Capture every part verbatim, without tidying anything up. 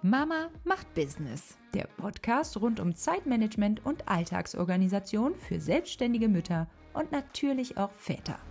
Mama macht Business, der Podcast rund um Zeitmanagement und Alltagsorganisation für selbstständige Mütter und natürlich auch Väter.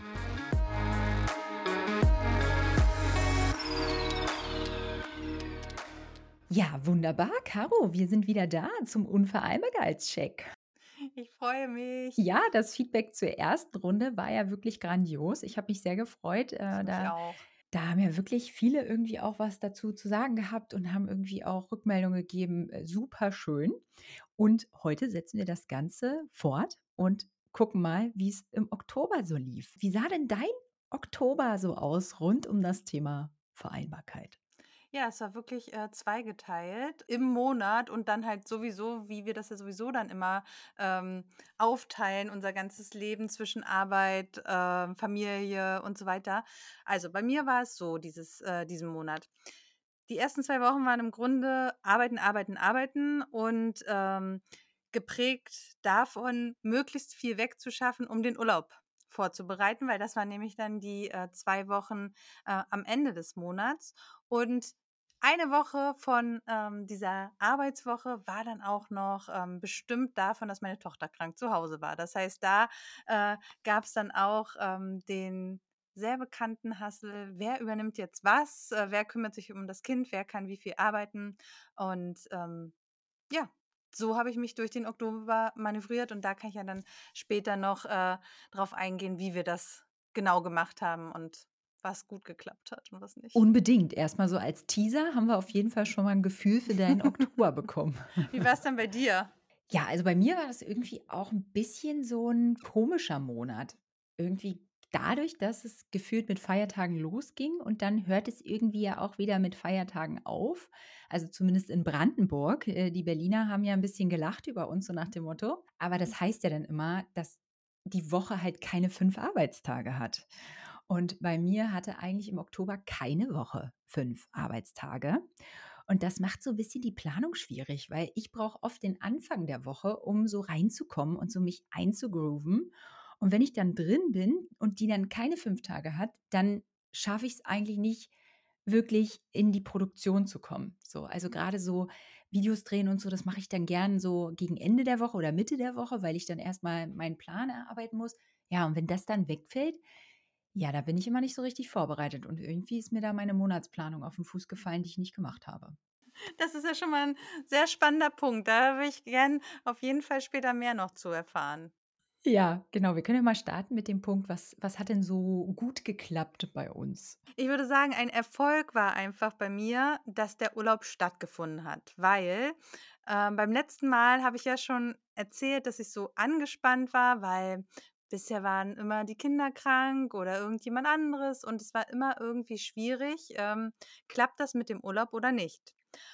Ja, wunderbar, Caro, wir sind wieder da zum Unvereinbarkeitscheck. Ich freue mich. Ja, das Feedback zur ersten Runde war ja wirklich grandios. Ich habe mich sehr gefreut. Ich Äh, mich da, auch. da haben ja wirklich viele irgendwie auch was dazu zu sagen gehabt und haben irgendwie auch Rückmeldungen gegeben. Äh, super schön. Und heute setzen wir das Ganze fort und gucken mal, wie es im Oktober so lief. Wie sah denn dein Oktober so aus rund um das Thema Vereinbarkeit? Ja, es war wirklich, äh, zweigeteilt im Monat und dann halt sowieso, wie wir das ja sowieso dann immer, ähm, aufteilen, unser ganzes Leben zwischen Arbeit, ähm, Familie und so weiter. Also, bei mir war es so dieses äh, diesen Monat. Die ersten zwei Wochen waren im Grunde arbeiten, arbeiten, arbeiten und, ähm, geprägt davon, möglichst viel wegzuschaffen, um den Urlaub vorzubereiten, weil das waren nämlich dann die, äh, zwei Wochen, äh, am Ende des Monats. Und eine Woche von, ähm, dieser Arbeitswoche war dann auch noch, ähm, bestimmt davon, dass meine Tochter krank zu Hause war. Das heißt, da, äh, gab es dann auch, ähm, den sehr bekannten Hassel: Wer übernimmt jetzt was? Äh, wer kümmert sich um das Kind? Wer kann wie viel arbeiten? Und, ähm, ja, so habe ich mich durch den Oktober manövriert und da kann ich ja dann später noch, äh, drauf eingehen, wie wir das genau gemacht haben und was gut geklappt hat und was nicht. Unbedingt. Erstmal so als Teaser haben wir auf jeden Fall schon mal ein Gefühl für deinen Oktober bekommen. Wie war es denn bei dir? Ja, also bei mir war das irgendwie auch ein bisschen so ein komischer Monat. Irgendwie dadurch, dass es gefühlt mit Feiertagen losging und dann hört es irgendwie ja auch wieder mit Feiertagen auf. Also zumindest in Brandenburg. Äh, die Berliner haben ja ein bisschen gelacht über uns, so nach dem Motto. Aber das heißt ja dann immer, dass die Woche halt keine fünf Arbeitstage hat. Und bei mir hatte eigentlich im Oktober keine Woche fünf Arbeitstage. Und das macht so ein bisschen die Planung schwierig, weil ich brauche oft den Anfang der Woche, um so reinzukommen und so mich einzugrooven. Und wenn ich dann drin bin und die dann keine fünf Tage hat, dann schaffe ich es eigentlich nicht, wirklich in die Produktion zu kommen. So, also gerade so Videos drehen und so, das mache ich dann gern so gegen Ende der Woche oder Mitte der Woche, weil ich dann erst mal meinen Plan erarbeiten muss. Ja, und wenn das dann wegfällt, ja, da bin ich immer nicht so richtig vorbereitet und irgendwie ist mir da meine Monatsplanung auf den Fuß gefallen, die ich nicht gemacht habe. Das ist ja schon mal 'n sehr spannender Punkt. Da würde ich gern auf jeden Fall später mehr noch zu erfahren. Ja, genau. Wir können ja mal starten mit dem Punkt, was was hat denn so gut geklappt bei uns? Ich würde sagen, ein Erfolg war einfach bei mir, dass der Urlaub stattgefunden hat, weil, ähm, beim letzten Mal habe ich ja schon erzählt, dass ich so angespannt war, weil bisher waren immer die Kinder krank oder irgendjemand anderes und es war immer irgendwie schwierig, ähm, klappt das mit dem Urlaub oder nicht?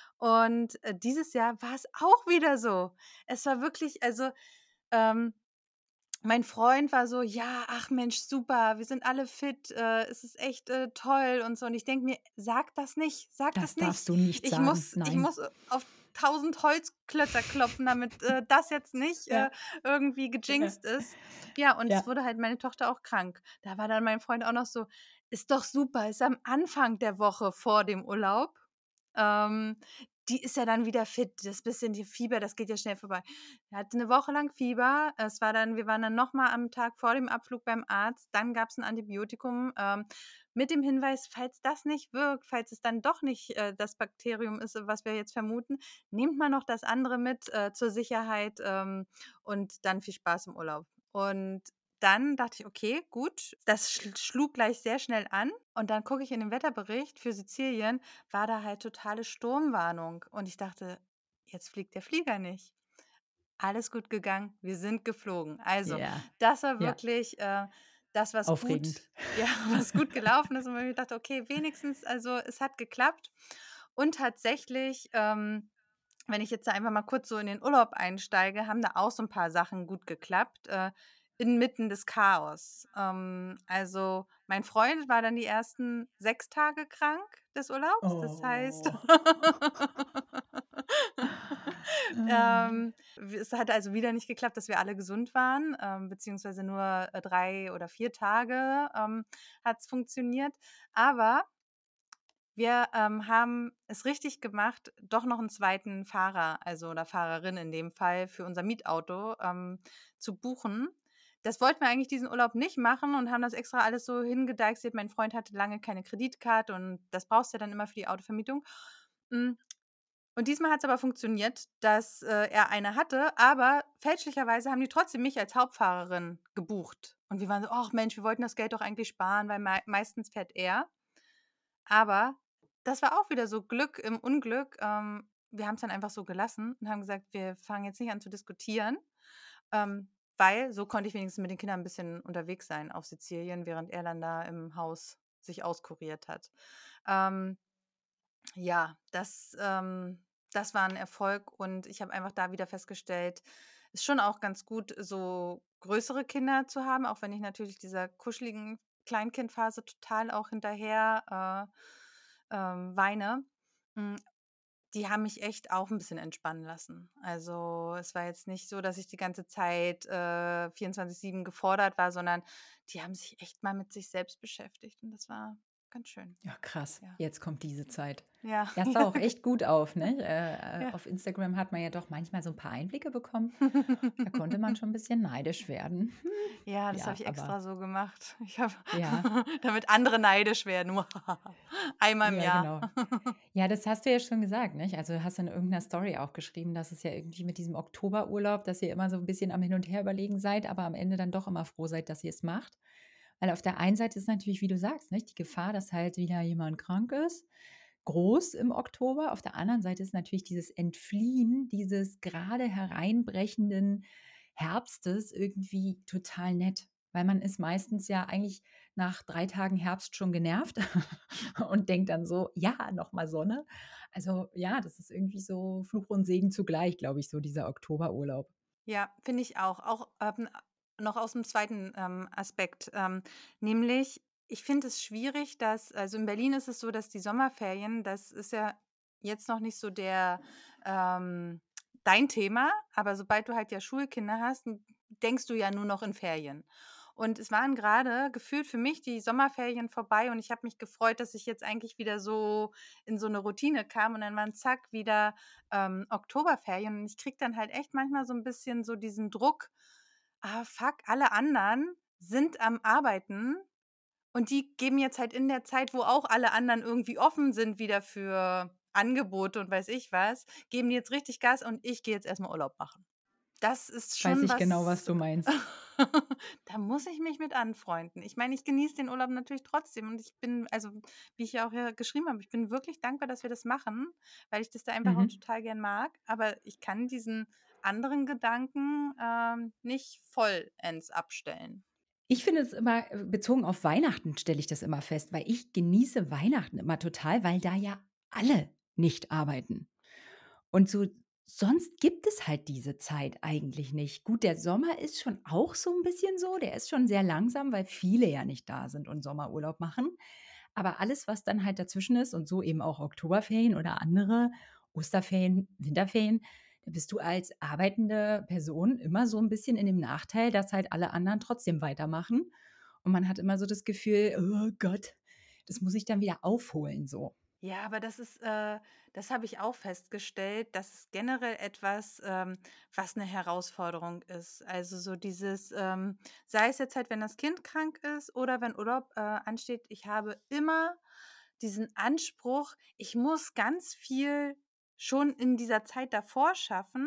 Und, äh, dieses Jahr war es auch wieder so. Es war wirklich also, ähm mein Freund war so: „Ja, ach Mensch, super, wir sind alle fit, äh, es ist echt, äh, toll“ und so. Und ich denke mir: „Sag das nicht, sag das Das nicht. darfst du nicht Ich sagen. muss ich Nein. muss, äh, auf tausend Holzklötzer klopfen, damit, äh, das jetzt nicht, Ja, äh, irgendwie ja, gejinxt ist.“ Ja, und es ja. wurde halt meine Tochter auch krank. Da war dann mein Freund auch noch so: „Ist doch super, ist am Anfang der Woche vor dem Urlaub. Ähm, Die ist ja dann wieder fit. Das bisschen die Fieber, das geht ja schnell vorbei.“ Er hatte 'ne Woche lang Fieber. Es war dann wir waren dann noch mal am Tag vor dem Abflug beim Arzt. Dann gab's 'n Antibiotikum, ähm, mit dem Hinweis: „Falls das nicht wirkt, falls es dann doch nicht, äh, das Bakterium ist, was wir jetzt vermuten, nehmt mal noch das andere mit, äh, zur Sicherheit, ähm, und dann viel Spaß im Urlaub.“ Und dann dachte ich: „Okay, gut.“ Das schl schlug gleich sehr schnell an und dann gucke ich in den Wetterbericht für Sizilien, war da halt totale Sturmwarnung und ich dachte: „Jetzt fliegt der Flieger nicht.“ Alles gut gegangen, wir sind geflogen. Also, Ja, das war ja, wirklich, äh, das, was aufregend. gut ja, was gut gelaufen ist und wo ich dachte: „Okay, wenigstens also, es hat geklappt.“ Und tatsächlich, ähm, wenn ich jetzt da einfach mal kurz so in den Urlaub einsteige, haben da auch so 'n paar Sachen gut geklappt, äh, inmitten des Chaos. Ähm, also, mein Freund war dann die ersten sechs Tage krank des Urlaubs. Das heißt Oh. Ah. ähm, w es hat also wieder nicht geklappt, dass wir alle gesund waren, ähm, beziehungsweise nur, äh, drei oder vier Tage, ähm, hat's funktioniert. Aber Wir, ähm, haben es richtig gemacht, doch noch 'n zweiten Fahrer, also oder Fahrerin in dem Fall, für unser Mietauto, ähm, zu buchen. Das wollten wir eigentlich diesen Urlaub nicht machen und haben das extra alles so hingedeichselt. Mein Freund hatte lange keine Kreditkarte und das brauchst du ja dann immer für die Autovermietung. Hm, und diesmal hat's aber funktioniert, dass, äh, er eine hatte, aber fälschlicherweise haben die trotzdem mich als Hauptfahrerin gebucht. Und wir waren so: „Ach Mensch, wir wollten das Geld doch eigentlich sparen“, weil mei meistens fährt er. Aber das war auch wieder so Glück im Unglück. Ähm, wir haben's dann einfach so gelassen und haben gesagt: „Wir fangen jetzt nicht an zu diskutieren“, ähm, weil so konnte ich wenigstens mit den Kindern 'n bisschen unterwegs sein auf Sizilien, während er dann da im Haus sich auskuriert hat. Ähm, ja, das ähm, das war 'n Erfolg und ich habe einfach da wieder festgestellt, ist schon auch ganz gut, so größere Kinder zu haben, auch wenn ich natürlich dieser kuscheligen Kleinkindphase total auch hinterher, äh, ähm, weine. Hm, die haben mich echt auch 'n bisschen entspannen lassen. Also, es war jetzt nicht so, dass ich die ganze Zeit, äh, vierundzwanzig sieben gefordert war, sondern die haben sich echt mal mit sich selbst beschäftigt und das war ganz schön. Ja, krass. Ja. Jetzt kommt diese Zeit. Ja, Ja, es sah ja, auch echt gut auf, ne? Äh, äh, ja. auf Instagram hat man ja doch manchmal so 'n paar Einblicke bekommen. Da konnte man schon 'n bisschen neidisch werden. Ja, das habe Ja, ich aber extra so gemacht. Ich habe ja. damit andere neidisch werden. Einmal im Ja, Jahr. genau. Ja, das hast du ja schon gesagt, nicht? Also, du hast in irgend 'ner Story auch geschrieben, dass es ja irgendwie mit diesem Oktoberurlaub, dass ihr immer so 'n bisschen am Hin und Her überlegen seid, aber am Ende dann doch immer froh seid, dass ihr's macht. Weil auf der einen Seite ist natürlich, wie du sagst, nicht, die Gefahr, dass halt wieder jemand krank ist, groß im Oktober. Auf der anderen Seite ist natürlich dieses Entfliehen dieses grade hereinbrechenden Herbstes irgendwie total nett, weil man ist meistens ja eigentlich nach drei Tagen Herbst schon genervt und denkt dann so: „Ja, noch mal Sonne.“ Also, ja, das ist irgendwie so Fluch und Segen zugleich, glaube ich, so dieser Oktoberurlaub. Ja, finde ich auch. Auch, ähm, noch aus'm zweiten, ähm, Aspekt, ähm, nämlich, ich finde es schwierig, dass also, in Berlin ist es so, dass die Sommerferien das ist ja jetzt noch nicht so der ähm, dein Thema, aber sobald du halt ja Schulkinder hast, n denkst du ja nur noch in Ferien. Und es waren grade gefühlt für mich die Sommerferien vorbei und ich habe mich gefreut, dass ich jetzt eigentlich wieder so in so 'ne Routine kam und dann waren zack wieder, ähm, Oktoberferien und ich kriege dann halt echt manchmal so 'n bisschen so diesen Druck: „Ah, fuck, alle anderen sind am Arbeiten und die geben jetzt halt in der Zeit, wo auch alle anderen irgendwie offen sind wieder für Angebote und weiß ich was, geben die jetzt richtig Gas und ich gehe jetzt erst mal Urlaub machen.“ Das ist Weiß schon ich genau, was was du meinst. da muss ich mich mit anfreunden. Ich meine, ich genieße den Urlaub natürlich trotzdem und ich bin also, wie ich ja auch hier geschrieben habe, ich bin wirklich dankbar, dass wir das machen, weil ich das da einfach auch Mhm. total gern mag, aber ich kann diesen anderen Gedanken, ähm, nicht vollends abstellen. Ich finde es immer äh, bezogen auf Weihnachten stelle ich das immer fest, weil ich genieße Weihnachten immer total, weil da ja alle nicht arbeiten. Und so sonst gibt es halt diese Zeit eigentlich nicht. Gut, der Sommer ist schon auch so 'n bisschen so, der ist schon sehr langsam, weil viele ja nicht da sind und Sommerurlaub machen. Aber alles, was dann halt dazwischen ist und so eben auch Oktoberferien oder andere Osterferien, Winterferien, da bist du als arbeitende Person immer so 'n bisschen in dem Nachteil, dass halt alle anderen trotzdem weitermachen. Und man hat immer so das Gefühl: „Oh Gott, das muss ich dann wieder aufholen“, so. Ja, aber das ist äh, das habe ich auch festgestellt, das ist generell etwas, ähm, was 'ne Herausforderung ist. Also, so dieses, ähm sei es jetzt halt, wenn das Kind krank ist oder wenn Urlaub, äh, ansteht, ich habe immer diesen Anspruch, ich muss ganz viel schon in dieser Zeit davor schaffen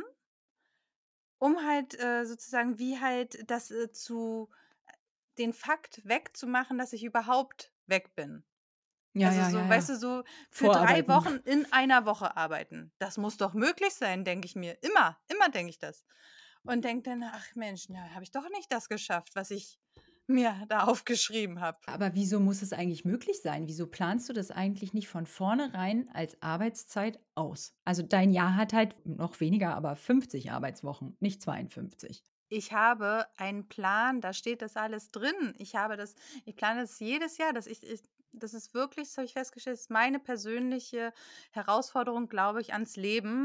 um halt, äh, sozusagen wie halt das, äh, zu den Fakt wegzumachen, dass ich überhaupt weg bin. Ja, Also, ja, ja, so weißt ja. du, so für drei Vorarbeiten. Wochen in einer Woche arbeiten. Das muss doch möglich sein, denke ich mir. Immer, immer denke ich das. Und denke dann: „Ach Mensch, na, habe ich doch nicht das geschafft, was ich mir da aufgeschrieben habe.“ Aber wieso muss es eigentlich möglich sein? Wieso planst du das eigentlich nicht von vornherein als Arbeitszeit aus? Also, dein Jahr hat halt noch weniger, aber fünfzig Arbeitswochen, nicht zweiundfünfzig. Ich habe einen Plan, da steht das alles drin. Ich habe das ich plane das jedes Jahr, dass ich ich das ist wirklich, das habe ich festgestellt, ist meine persönliche Herausforderung, glaube ich, ans Leben,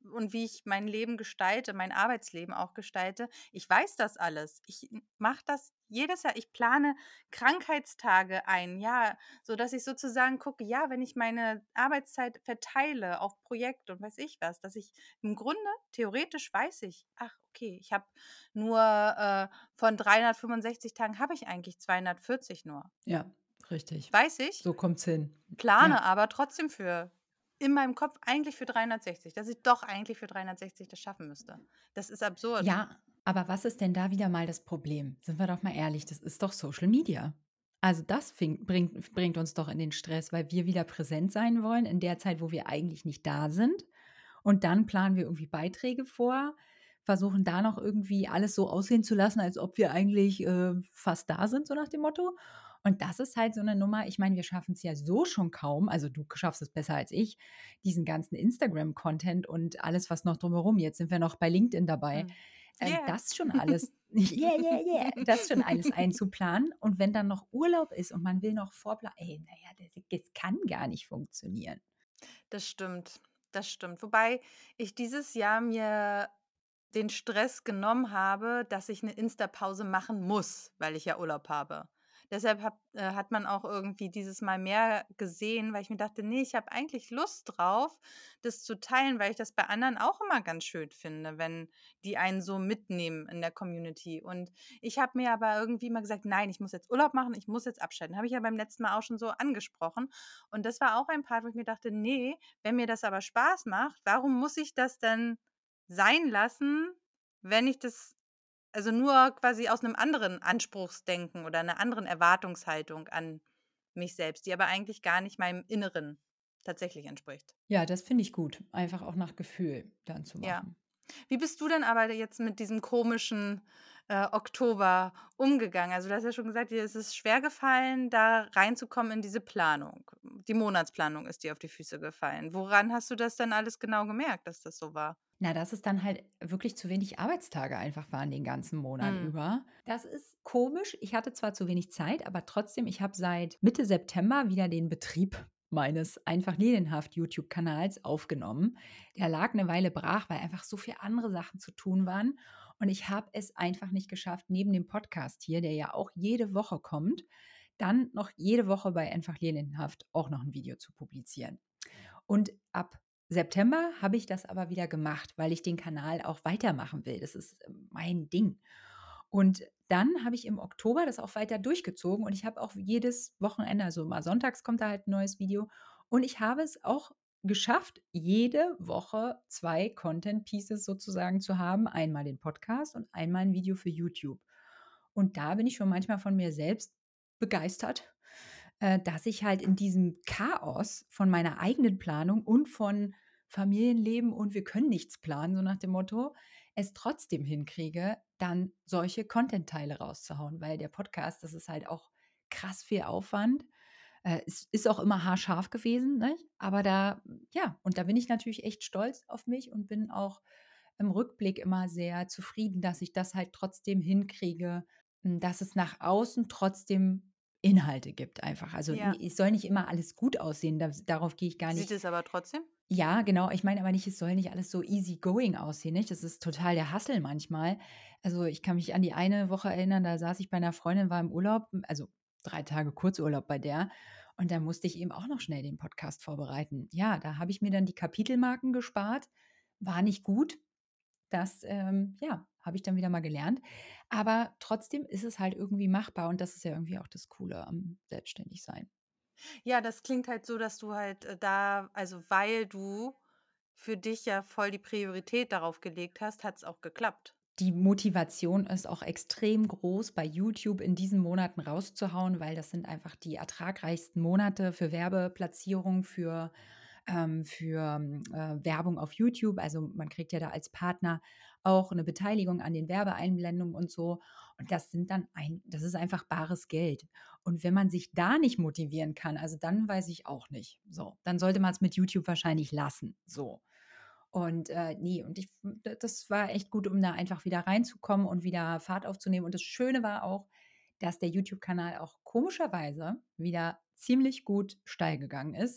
und wie ich mein Leben gestalte, mein Arbeitsleben auch gestalte. Ich weiß das alles. Ich mache das jedes Jahr. Ich plane Krankheitstage ein, ja, sodass ich sozusagen gucke, ja, wenn ich meine Arbeitszeit verteile auf Projekte und weiß ich was, dass ich im Grunde theoretisch weiß ich, ach, okay, ich habe nur, äh, von dreihundertfünfundsechzig Tagen habe ich eigentlich zweihundertvierzig nur. Ja, richtig. Weiß ich, So kommt's hin. plane Ja. aber trotzdem für in meinem Kopf eigentlich für dreihundertsechzig, dass ich doch eigentlich für dreihundertsechzig das schaffen müsste. Das ist absurd. Ja, aber was ist denn da wieder mal das Problem? Sind wir doch mal ehrlich, das ist doch Social Media. Also das fing, bringt, bringt uns doch in den Stress, weil wir wieder präsent sein wollen in der Zeit, wo wir eigentlich nicht da sind. Und dann planen wir irgendwie Beiträge vor, versuchen da noch irgendwie alles so aussehen zu lassen, als ob wir eigentlich äh, fast da sind, so nach dem Motto. Und das ist halt so eine Nummer, ich meine, wir schaffen es ja so schon kaum, also du schaffst es besser als ich, diesen ganzen Instagram-Content und alles, was noch drumherum, jetzt sind wir noch bei LinkedIn dabei, Mhm. ähm, Yeah. das schon alles, yeah, yeah, yeah, das schon alles einzuplanen. Und wenn dann noch Urlaub ist und man will noch vorplanen, ey, naja, das, das kann gar nicht funktionieren. Das stimmt, das stimmt. Wobei ich dieses Jahr mir den Stress genommen habe, dass ich 'ne Insta-Pause machen muss, weil ich ja Urlaub habe. Deshalb habe äh, hat man auch irgendwie dieses Mal mehr gesehen, weil ich mir dachte: „Ne, ich habe eigentlich Lust drauf, das zu teilen“, weil ich das bei anderen auch immer ganz schön finde, wenn die einen so mitnehmen in der Community. Und ich habe mir aber irgendwie immer gesagt: „Nein, ich muss jetzt Urlaub machen, ich muss jetzt abschalten.“ Habe ich ja beim letzten Mal auch schon so angesprochen. Und das war auch ein Part, wo ich mir dachte: „Ne, wenn mir das aber Spaß macht, warum muss ich das denn sein lassen, wenn ich das also nur quasi aus 'nem anderen Anspruchsdenken oder 'ner anderen Erwartungshaltung an mich selbst, die aber eigentlich gar nicht meinem Inneren tatsächlich entspricht. Ja, das finde ich gut, einfach auch nach Gefühl dann zu Ja. machen. Wie bist du denn aber jetzt mit diesem komischen, äh, Oktober umgegangen? Also, du hast ja schon gesagt, dir ist es schwergefallen, da reinzukommen in diese Planung. Die Monatsplanung ist dir auf die Füße gefallen. Woran hast du das denn alles genau gemerkt, dass das so war? Na, dass es dann halt wirklich zu wenig Arbeitstage einfach waren den ganzen Monat Mhm. über. Das ist komisch. Ich hatte zwar zu wenig Zeit, aber trotzdem, ich habe seit Mitte September wieder den Betrieb meines einfach Lilienhaft YouTube-Kanals aufgenommen. Der lag eine Weile brach, weil einfach so viele andere Sachen zu tun waren. Und ich habe es einfach nicht geschafft, neben dem Podcast hier, der ja auch jede Woche kommt, dann noch jede Woche bei Einfach Lilienhaft auch noch ein Video zu publizieren. Und ab September habe ich das aber wieder gemacht, weil ich den Kanal auch weitermachen will. Das ist äh, mein Ding. Und dann habe ich im Oktober das auch weiter durchgezogen und ich habe auch jedes Wochenende, also mal sonntags kommt da halt ein neues Video. Und ich habe es auch geschafft, jede Woche zwei Content Pieces sozusagen zu haben. Einmal den Podcast und einmal ein Video für YouTube. Und da bin ich schon manchmal von mir selbst begeistert, äh, dass ich halt in diesem Chaos von meiner eigenen Planung und von Familienleben und wir können nichts planen, so nach dem Motto, es trotzdem hinkriege, dann solche Content-Teile rauszuhauen, weil der Podcast, das ist halt auch krass viel Aufwand. Äh, es ist auch immer haarscharf gewesen, ne? Aber da, ja, und da bin ich natürlich echt stolz auf mich und bin auch im Rückblick immer sehr zufrieden, dass ich das halt trotzdem hinkriege, hm, dass es nach außen trotzdem Inhalte gibt einfach. Also, n Ja. es soll nicht immer alles gut aussehen, das darauf gehe ich gar Sieht nicht. es aber trotzdem? Ja, genau. Ich meine aber nicht, es soll nicht alles so easy going aussehen, nicht? Das ist total der Hassel manchmal. Also, ich kann mich an die eine Woche erinnern, da saß ich bei einer Freundin, war im Urlaub, hm, also drei Tage Kurzurlaub bei der und da musste ich eben auch noch schnell den Podcast vorbereiten. Ja, da habe ich mir dann die Kapitelmarken gespart. War nicht gut. Das, ähm, ja, habe ich dann wieder mal gelernt. Aber trotzdem ist es halt irgendwie machbar und das ist ja irgendwie auch das Coole am Selbstständigsein. Ja, das klingt halt so, dass du halt, äh, da also, weil du für dich ja voll die Priorität darauf gelegt hast, hat's auch geklappt. Die Motivation ist auch extrem groß, bei YouTube in diesen Monaten rauszuhauen, weil das sind einfach die ertragreichsten Monate für Werbeplatzierung, für, ähm, für ähm, äh, Werbung auf YouTube. Also man kriegt ja da als Partner auch eine Beteiligung an den Werbeeinblendungen und so. Und das sind dann ein, das ist einfach bares Geld. Und wenn man sich da nicht motivieren kann, also dann weiß ich auch nicht. So, dann sollte man es mit YouTube wahrscheinlich lassen. So. Und, äh, ne, und ich d das war echt gut, um da einfach wieder reinzukommen und wieder Fahrt aufzunehmen. Und das Schöne war auch, dass der YouTube-Kanal auch komischerweise wieder ziemlich gut steil gegangen ist.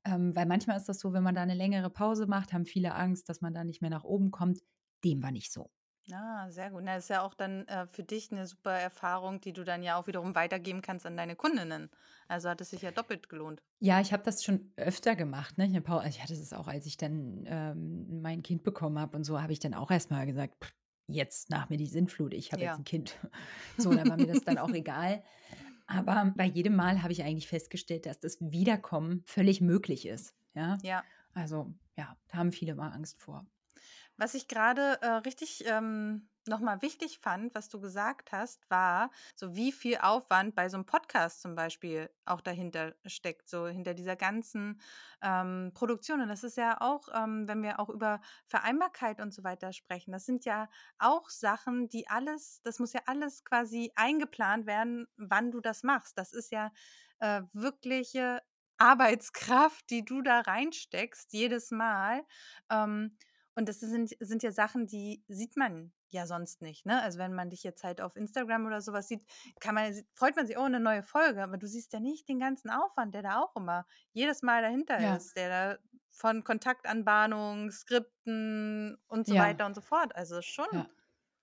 Ähm, weil manchmal ist das so, wenn man da eine längere Pause macht, haben viele Angst, dass man da nicht mehr nach oben kommt. Dem war nicht so. Ah, sehr gut. Na, das ist ja auch dann, äh, für dich eine super Erfahrung, die du dann ja auch wiederum weitergeben kannst an deine Kundinnen. Also, hat es sich ja doppelt gelohnt. Ja, ich habe das schon öfter gemacht, ne? Ich 'ne Pau also, ich hatte das auch, als ich dann, ähm, mein Kind bekommen habe und so, habe ich dann auch erst mal gesagt: „Pff, jetzt nach mir die Sintflut, ich habe jetzt Ja. ein Kind." So, da war mir das dann auch egal. Aber bei jedem Mal habe ich eigentlich festgestellt, dass das Wiederkommen völlig möglich ist, ja? Ja. Also, ja, da haben viele mal Angst vor. Was ich gerade äh, richtig, ähm, noch mal wichtig fand, was du gesagt hast, war, so wie viel Aufwand bei so einem Podcast zum Beispiel auch dahinter steckt, so hinter dieser ganzen, ähm, Produktion. Und das ist ja auch, ähm, wenn wir auch über Vereinbarkeit und so weiter sprechen, das sind ja auch Sachen, die alles das muss ja alles quasi eingeplant werden, wann du das machst. Das ist ja, äh, wirkliche Arbeitskraft, die du da reinsteckst jedes Mal. Ähm und das sind sind ja Sachen, die sieht man ja sonst nicht, ne? Also, wenn man dich jetzt halt auf Instagram oder sowas sieht, kann man s freut man sich: „Oh, eine neue Folge", aber du siehst ja nicht den ganzen Aufwand, der da auch immer jedes Mal dahinter Ja, ist, der da von Kontaktanbahnung, Skripten und so ja, weiter und so fort. Also, schon ja.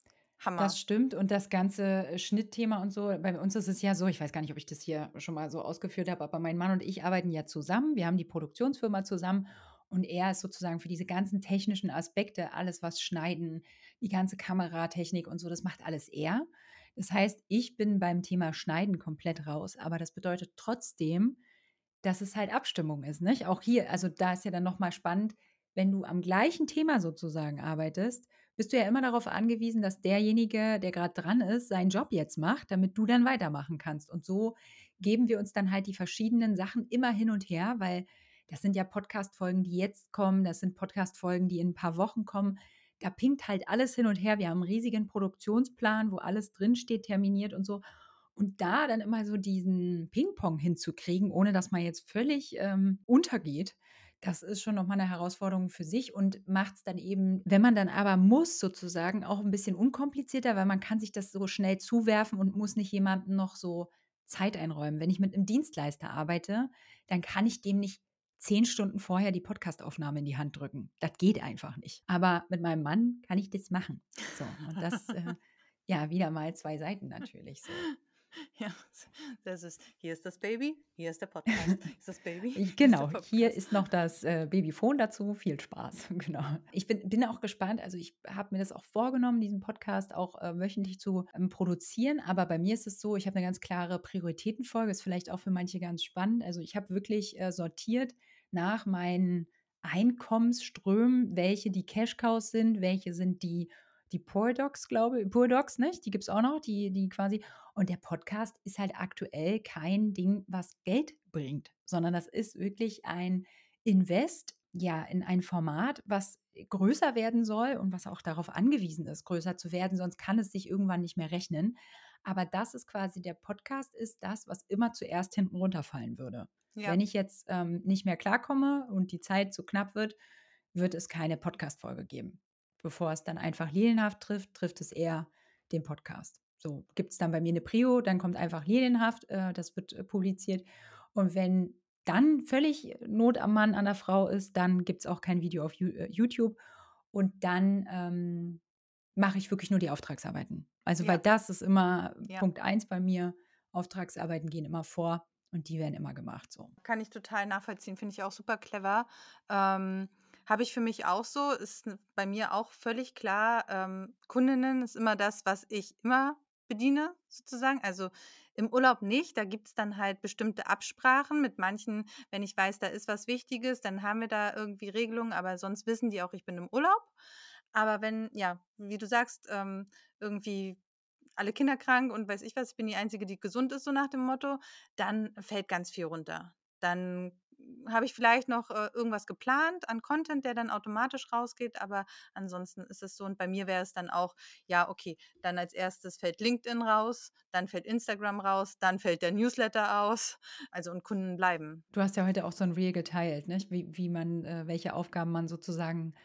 Das Hammer. stimmt und das ganze, äh, Schnittthema und so bei uns ist es ja so, ich weiß gar nicht, ob ich das hier schon mal so ausgeführt habe, aber mein Mann und ich arbeiten ja zusammen. Wir haben die Produktionsfirma zusammen und er ist sozusagen für diese ganzen technischen Aspekte, alles was Schneiden, die ganze Kameratechnik und so, das macht alles er. Das heißt, ich bin beim Thema Schneiden komplett raus, aber das bedeutet trotzdem, dass es halt Abstimmung ist, nicht? Auch hier, also da ist ja dann noch mal spannend, wenn du am gleichen Thema sozusagen arbeitest, bist du ja immer darauf angewiesen, dass derjenige, der gerade dran ist, seinen Job jetzt macht, damit du dann weitermachen kannst. Und so geben wir uns dann halt die verschiedenen Sachen immer hin und her, weil das sind ja Podcast-Folgen, die jetzt kommen, das sind Podcast-Folgen, die in ein paar Wochen kommen. Da pinkt halt alles hin und her. Wir haben 'n riesigen Produktionsplan, wo alles drinsteht, terminiert und so. Und da dann immer so diesen Pingpong hinzukriegen, ohne dass man jetzt völlig, ähm, untergeht, das ist schon noch mal 'ne Herausforderung für sich und macht's dann eben, wenn man dann aber muss sozusagen, auch 'n bisschen unkomplizierter, weil man kann sich das so schnell zuwerfen und muss nicht jemandem noch so Zeit einräumen. Wenn ich mit 'nem Dienstleister arbeite, dann kann ich dem nicht zehn Stunden vorher die Podcastaufnahme in die Hand drücken. Das geht einfach nicht. Aber mit meinem Mann kann ich das machen. So, und das, äh ja, wieder mal zwei Seiten natürlich so. Ja, das ist hier ist das Baby, hier ist der Podcast. Hier ist das Baby, Ich hier ist der genau, hier Podcast. ist noch das, äh, Babyphon dazu. Viel Spaß, genau. Ich bin bin auch gespannt, also, ich habe mir das auch vorgenommen, diesen Podcast auch, äh, wöchentlich zu, ähm, produzieren, aber bei mir ist es so, ich habe eine ganz klare Prioritätenfolge, ist vielleicht auch für manche ganz spannend. Also, ich habe wirklich, äh, sortiert nach meinen Einkommensströmen, welche die Cash Cows sind, welche sind die die Poor Dogs, glaube Poor Dogs, nicht? Die gibt's auch noch, die die quasi, und der Podcast ist halt aktuell kein Ding, was Geld bringt, sondern das ist wirklich ein Invest, ja, in ein Format, was größer werden soll und was auch darauf angewiesen ist, größer zu werden, sonst kann es sich irgendwann nicht mehr rechnen. Aber das ist quasi, der Podcast ist das, was immer zuerst hinten runterfallen würde. Ja. Wenn ich jetzt, ähm, nicht mehr klarkomme und die Zeit zu knapp wird, wird es keine Podcast-Folge geben. Bevor es dann einfach Lilienhaft trifft, trifft es eher den Podcast. So, gibt es dann bei mir eine Prio, dann kommt einfach Lilienhaft, äh, das wird, äh, publiziert. Und wenn dann völlig Not am Mann, an der Frau ist, dann gibt es auch kein Video auf Ju äh, YouTube und dann, ähm, mache ich wirklich nur die Auftragsarbeiten. Also, weil Ja, das ist immer ja. Punkt eins bei mir. Auftragsarbeiten gehen immer vor und die werden immer gemacht so. Kann ich total nachvollziehen, finde ich auch super clever. Ähm, habe ich für mich auch so, ist n bei mir auch völlig klar, ähm, Kundinnen ist immer das, was ich immer bediene sozusagen. Also, im Urlaub nicht, da gibt's dann halt bestimmte Absprachen mit manchen, wenn ich weiß, da ist was Wichtiges, dann haben wir da irgendwie Regelungen, aber sonst wissen die auch, ich bin im Urlaub. Aber wenn ja, wie du sagst, ähm, irgendwie alle Kinder krank und weiß ich was, ich bin die Einzige, die gesund ist, so nach dem Motto, dann fällt ganz viel runter. Dann habe ich vielleicht noch, äh, irgendwas geplant an Content, der dann automatisch rausgeht, aber ansonsten ist es so und bei mir wäre es dann auch, ja, okay, dann als Erstes fällt LinkedIn raus, dann fällt Instagram raus, dann fällt der Newsletter aus, also und Kunden bleiben. Du hast ja heute auch so 'n Reel geteilt, nicht? Wie wie man, äh welche Aufgaben man sozusagen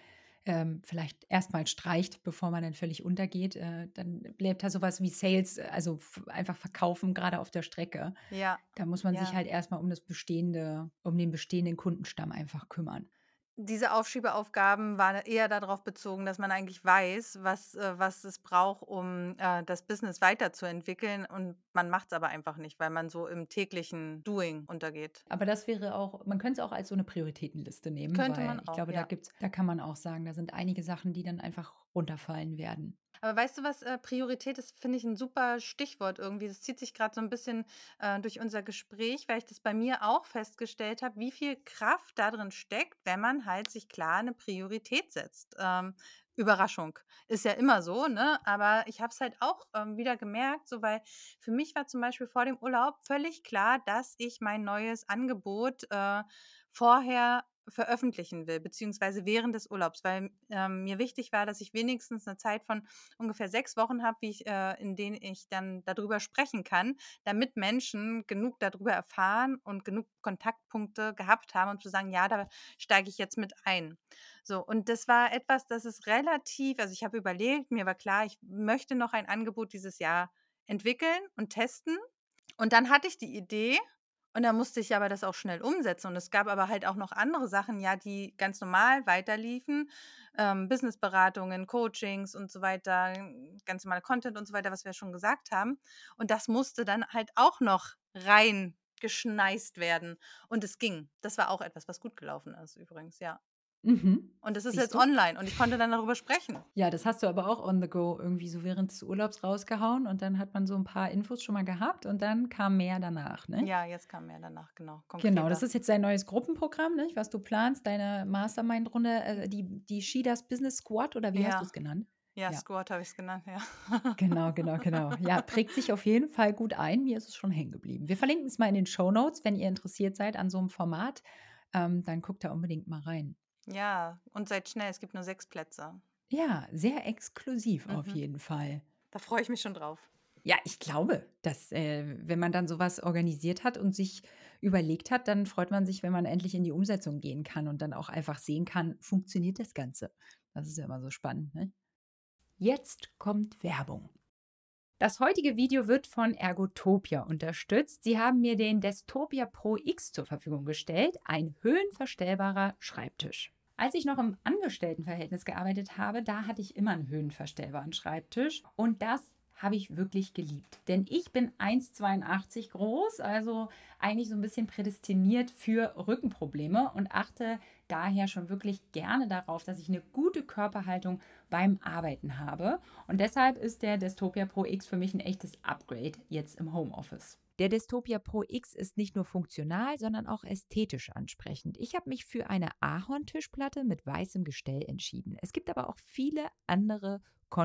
ähm, vielleicht erstmal streicht, bevor man dann völlig untergeht. Äh, dann bleibt da sowas wie Sales, äh, also f einfach verkaufen, gerade auf der Strecke. Ja, Da muss man sich ja. halt erstmal um das bestehende um den bestehenden Kundenstamm einfach kümmern. Diese Aufschiebeaufgaben waren eher darauf bezogen, dass man eigentlich weiß, was äh, was es braucht, um, äh, das Business weiterzuentwickeln und man macht's aber einfach nicht, weil man so im täglichen Doing untergeht. Aber das wäre auch man könnte es auch als so 'ne Prioritätenliste nehmen, Könnte man weil ich auch, glaube, da ja. gibt's da kann man auch sagen, da sind einige Sachen, die dann einfach runterfallen werden. Aber weißt du was, äh, Priorität ist, finde ich, 'n super Stichwort irgendwie. Das zieht sich grad so 'n bisschen, äh, durch unser Gespräch, weil ich das bei mir auch festgestellt habe, wie viel Kraft da drin steckt, wenn man halt sich klar 'ne Priorität setzt. Ähm, Überraschung. Ist ja immer so, ne? Aber ich habe es halt auch, ähm, wieder gemerkt, so weil für mich war zum Beispiel vor dem Urlaub völlig klar, dass ich mein neues Angebot, äh, vorher veröffentlichen will, beziehungsweise während des Urlaubs, weil, ähm, mir wichtig war, dass ich wenigstens 'ne Zeit von ungefähr sechs Wochen habe, wie ich äh, in denen ich dann da drüber sprechen kann, damit Menschen genug da drüber erfahren und genug Kontaktpunkte gehabt haben, um zu sagen: „Ja, da steige ich jetzt mit ein.“ So, und das war etwas, das ist relativ also, ich habe überlegt, mir war klar, ich möchte noch ein Angebot dieses Jahr entwickeln und testen. Und dann hatte ich die Idee und dann musste ich aber das auch schnell umsetzen. Und es gab aber halt auch noch andere Sachen, ja, die ganz normal weiterliefen, ähm, Businessberatungen, Coachings und so weiter, ganz normale Content und so weiter, was wir ja schon gesagt haben. Und das musste dann halt auch noch reingeschneist werden. Und es ging. Das war auch etwas, was gut gelaufen ist übrigens, ja. Mhm. Und das ist Siehst jetzt du? online und ich konnte dann darüber sprechen. Ja, das hast du aber auch on the go irgendwie so während des Urlaubs rausgehauen und dann hat man so 'n paar Infos schon mal gehabt und dann kam mehr danach, nicht? Ja, jetzt kam mehr danach, genau, Genau, das konkreter. ist jetzt dein neues Gruppenprogramm, nicht, was du planst, deine Mastermind-Runde, äh, die die She Does Business Squad oder wie hast Ja, du's genannt? ja, Ja. Squad habe ich's genannt, ja. Genau, genau, genau. Ja, prägt sich auf jeden Fall gut ein. Mir ist es schon hängen geblieben. Wir verlinken es mal in den Shownotes, wenn ihr interessiert seid an so 'nem Format, ähm, dann guckt da unbedingt mal rein. Ja, und seid schnell, es gibt nur sechs Plätze. Ja, sehr exklusiv auf Mhm. jeden Fall. Da freue ich mich schon drauf. Ja, ich glaube, dass, äh, wenn man dann so was organisiert hat und sich überlegt hat, dann freut man sich, wenn man endlich in die Umsetzung gehen kann und dann auch einfach sehen kann, funktioniert das Ganze. Das ist ja immer so spannend, ne? Jetzt kommt Werbung. Das heutige Video wird von Ergotopia unterstützt. Sie haben mir den Destopia Pro X zur Verfügung gestellt, ein höhenverstellbarer Schreibtisch. Als ich noch im Angestelltenverhältnis gearbeitet habe, da hatte ich immer einen höhenverstellbaren Schreibtisch und das habe ich wirklich geliebt. Denn ich bin eins Komma zweiundachtzig groß, also eigentlich so ein bisschen prädestiniert für Rückenprobleme und achte daher schon wirklich gerne darauf, dass ich eine gute Körperhaltung beim Arbeiten habe. Und deshalb ist der Destopia Pro X für mich ein echtes Upgrade jetzt im Homeoffice. Der Destopia Pro X ist nicht nur funktional, sondern auch ästhetisch ansprechend. Ich habe mich für eine Ahorn-Tischplatte mit weißem Gestell entschieden. Es gibt aber auch viele andere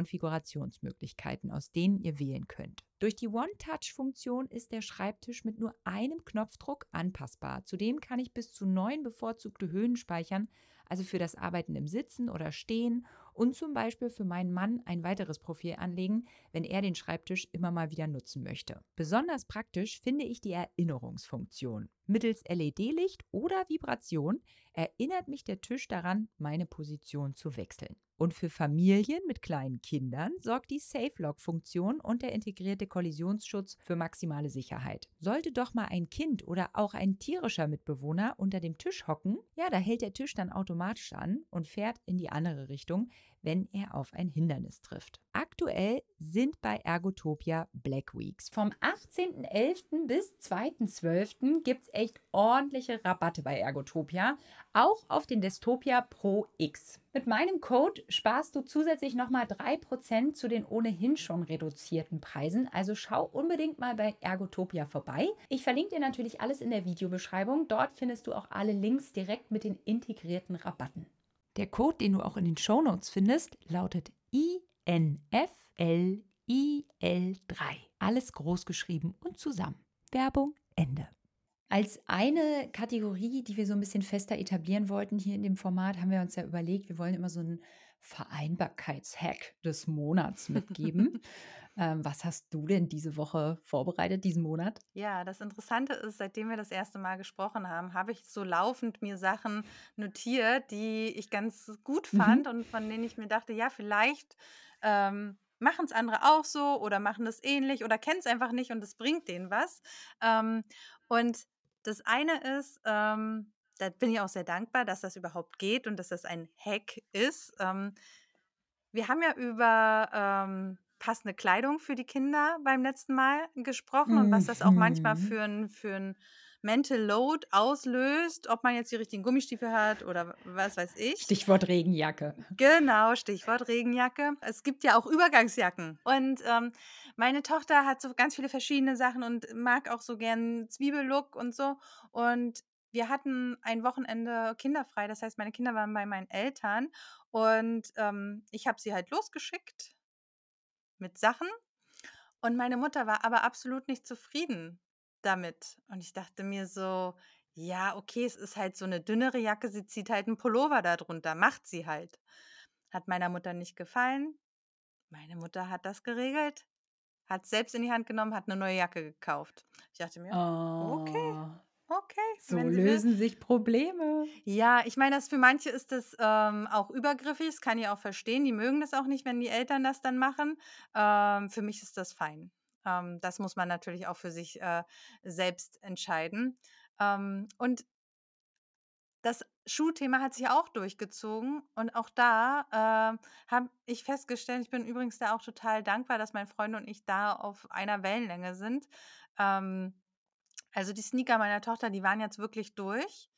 Konfigurationsmöglichkeiten, aus denen ihr wählen könnt. Durch die One-Touch-Funktion ist der Schreibtisch mit nur einem Knopfdruck anpassbar. Zudem kann ich bis zu neun bevorzugte Höhen speichern, also für das Arbeiten im Sitzen oder Stehen und zum Beispiel für meinen Mann ein weiteres Profil anlegen, wenn er den Schreibtisch immer mal wieder nutzen möchte. Besonders praktisch finde ich die Erinnerungsfunktion. Mittels L E D-Licht oder Vibration erinnert mich der Tisch daran, meine Position zu wechseln. Und für Familien mit kleinen Kindern sorgt die Safe-Lock-Funktion und der integrierte Kollisionsschutz für maximale Sicherheit. Sollte doch mal ein Kind oder auch ein tierischer Mitbewohner unter dem Tisch hocken, ja, da hält der Tisch dann automatisch an und fährt in die andere Richtung, wenn er auf ein Hindernis trifft. Aktuell sind bei Ergotopia Black Weeks. Vom achtzehnten elften bis zweiten zwölften gibt es echt ordentliche Rabatte bei Ergotopia, auch auf den Destopia Pro X. Mit meinem Code sparst du zusätzlich nochmal drei Prozent zu den ohnehin schon reduzierten Preisen, also schau unbedingt mal bei Ergotopia vorbei. Ich verlinke dir natürlich alles in der Videobeschreibung, dort findest du auch alle Links direkt mit den integrierten Rabatten. Der Code, den du auch in den Shownotes findest, lautet I N F L I L drei. Alles groß geschrieben und zusammen. Werbung Ende. Als eine Kategorie, die wir so ein bisschen fester etablieren wollten hier in dem Format, haben wir uns ja überlegt, wir wollen immer so einen Vereinbarkeitshack des Monats mitgeben. Ähm, was hast du denn diese Woche vorbereitet, diesen Monat? Ja, das Interessante ist, seitdem wir das erste Mal gesprochen haben, habe ich so laufend mir Sachen notiert, die ich ganz gut fand Mhm. und von denen ich mir dachte: „Ja, vielleicht, ähm, machen's andere auch so oder machen das ähnlich oder kennen's einfach nicht und es bringt denen was.“ Ähm, und das eine ist, ähm da bin ich auch sehr dankbar, dass das überhaupt geht und dass das ein Hack ist. Ähm, wir haben ja über, ähm, passende Kleidung für die Kinder beim letzten Mal gesprochen und was das auch manchmal Mhm. für 'n für 'n Mental Load auslöst, ob man jetzt die richtigen Gummistiefel hat oder w was weiß ich. Stichwort Regenjacke. Genau, Stichwort Regenjacke. Es gibt ja auch Übergangsjacken. Und, ähm, meine Tochter hat so ganz viele verschiedene Sachen und mag auch so gern Zwiebellook und so. Und wir hatten ein Wochenende kinderfrei. Das heißt, meine Kinder waren bei meinen Eltern und, ähm, ich habe sie halt losgeschickt mit Sachen und meine Mutter war aber absolut nicht zufrieden damit. Und ich dachte mir so: „Ja, okay, es ist halt so 'ne dünnere Jacke, sie zieht halt 'n Pullover da drunter, macht sie halt.“ Hat meiner Mutter nicht gefallen. Meine Mutter hat das geregelt, hat's selbst in die Hand genommen, hat 'ne neue Jacke gekauft. Ich dachte mir: „Okay, Oh, okay, so wenn sie will.“ lösen sich Probleme. Ja, ich meine, das für manche ist das, ähm, auch übergriffig. Das kann ich auch verstehen. Die mögen das auch nicht, wenn die Eltern das dann machen. Ähm, für mich ist das fein. Ähm, das muss man natürlich auch für sich, äh, selbst entscheiden. Ähm, und das Schuhthema hat sich auch durchgezogen und auch da, ähm, habe ich festgestellt ich bin übrigens da auch total dankbar, dass mein Freund und ich da auf einer Wellenlänge sind. Ähm, also, die Sneaker meiner Tochter, die waren jetzt wirklich durch.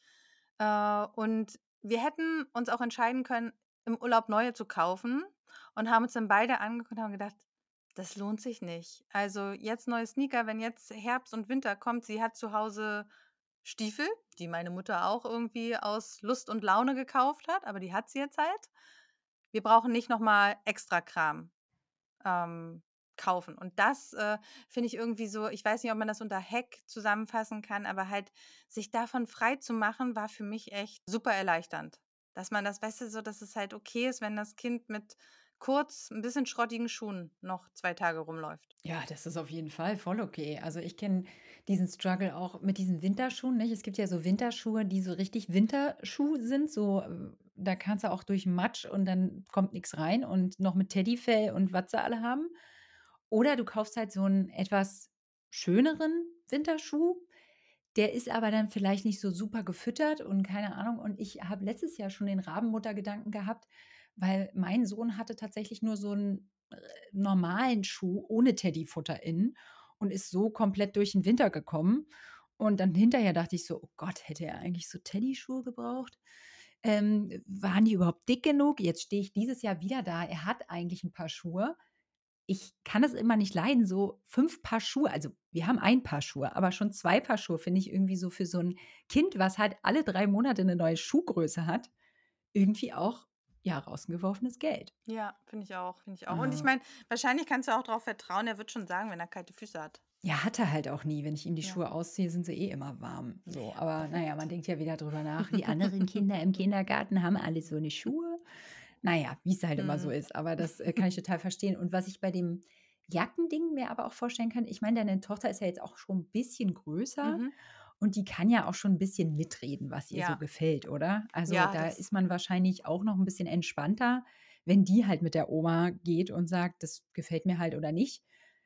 Äh, und wir hätten uns auch entscheiden können, im Urlaub neue zu kaufen und haben uns dann beide angeguckt und haben gedacht: „Das lohnt sich nicht.“ Also, jetzt neue Sneaker, wenn jetzt Herbst und Winter kommt sie hat zu Hause Stiefel, die meine Mutter auch irgendwie aus Lust und Laune gekauft hat, aber die hat sie jetzt halt. Wir brauchen nicht noch mal Extrakram, ähm, kaufen. Und das, äh, finde ich irgendwie so ich weiß nicht, ob man das unter Hack zusammenfassen kann, aber halt sich davon freizumachen, war für mich echt super erleichternd. Dass man das weißt du, so, dass es halt okay ist, wenn das Kind mit kurz 'n bisschen schrottigen Schuhen noch zwei Tage rumläuft. Ja, das ist auf jeden Fall voll okay. Also, ich kenne diesen Struggle auch mit diesen Winterschuhen, nicht? Es gibt ja so Winterschuhe, die so richtig Winterschuh sind, so, äh, da kannst du auch durch Matsch und dann kommt nix rein und noch mit Teddyfell und was sie alle haben. Oder du kaufst halt so 'n etwas schöneren Winterschuh, der ist aber dann vielleicht nicht so super gefüttert und keine Ahnung. Und ich habe letztes Jahr schon den Rabenmutter-Gedanken gehabt, weil mein Sohn hatte tatsächlich nur so 'n, äh, normalen Schuh ohne Teddyfutter innen und ist so komplett durch 'n Winter gekommen. Und dann hinterher dachte ich so: „Oh Gott, hätte er eigentlich so Teddyschuhe gebraucht? Ähm, waren die überhaupt dick genug?“ Jetzt stehe ich dieses Jahr wieder da. Er hat eigentlich 'n Paar Schuhe. Ich kann es immer nicht leiden, so fünf Paar Schuhe also, wir haben ein Paar Schuhe, aber schon zwei Paar Schuhe finde ich irgendwie so für so 'n Kind, was halt alle drei Monate 'ne neue Schuhgröße hat, irgendwie auch, ja, rausgeworfenes Geld. Ja, finde ich auch, finde ich auch. Und ich Äh. meine, wahrscheinlich kannst du auch drauf vertrauen, er wird schon sagen, wenn er kalte Füße hat. Ja, hat er halt auch nie. Wenn ich ihm die Ja. Schuhe ausziehe, sind sie eh immer warm, so. Aber na ja, man denkt ja wieder drüber nach, die anderen Kinder im Kindergarten haben alle so 'ne Schuhe. Na ja, wie's halt immer so Mhm. ist, aber das, äh, kann ich total verstehen. Und was ich bei dem Jackending mir aber auch vorstellen kann ich meine, deine Tochter ist ja jetzt auch schon 'n bisschen größer Mhm. und die kann ja auch schon 'n bisschen mitreden, was ihr so Ja. gefällt, oder? Also, Ja, da das ist man wahrscheinlich auch noch 'n bisschen entspannter, wenn die halt mit der Oma geht und sagt: „Das gefällt mir halt oder nicht.“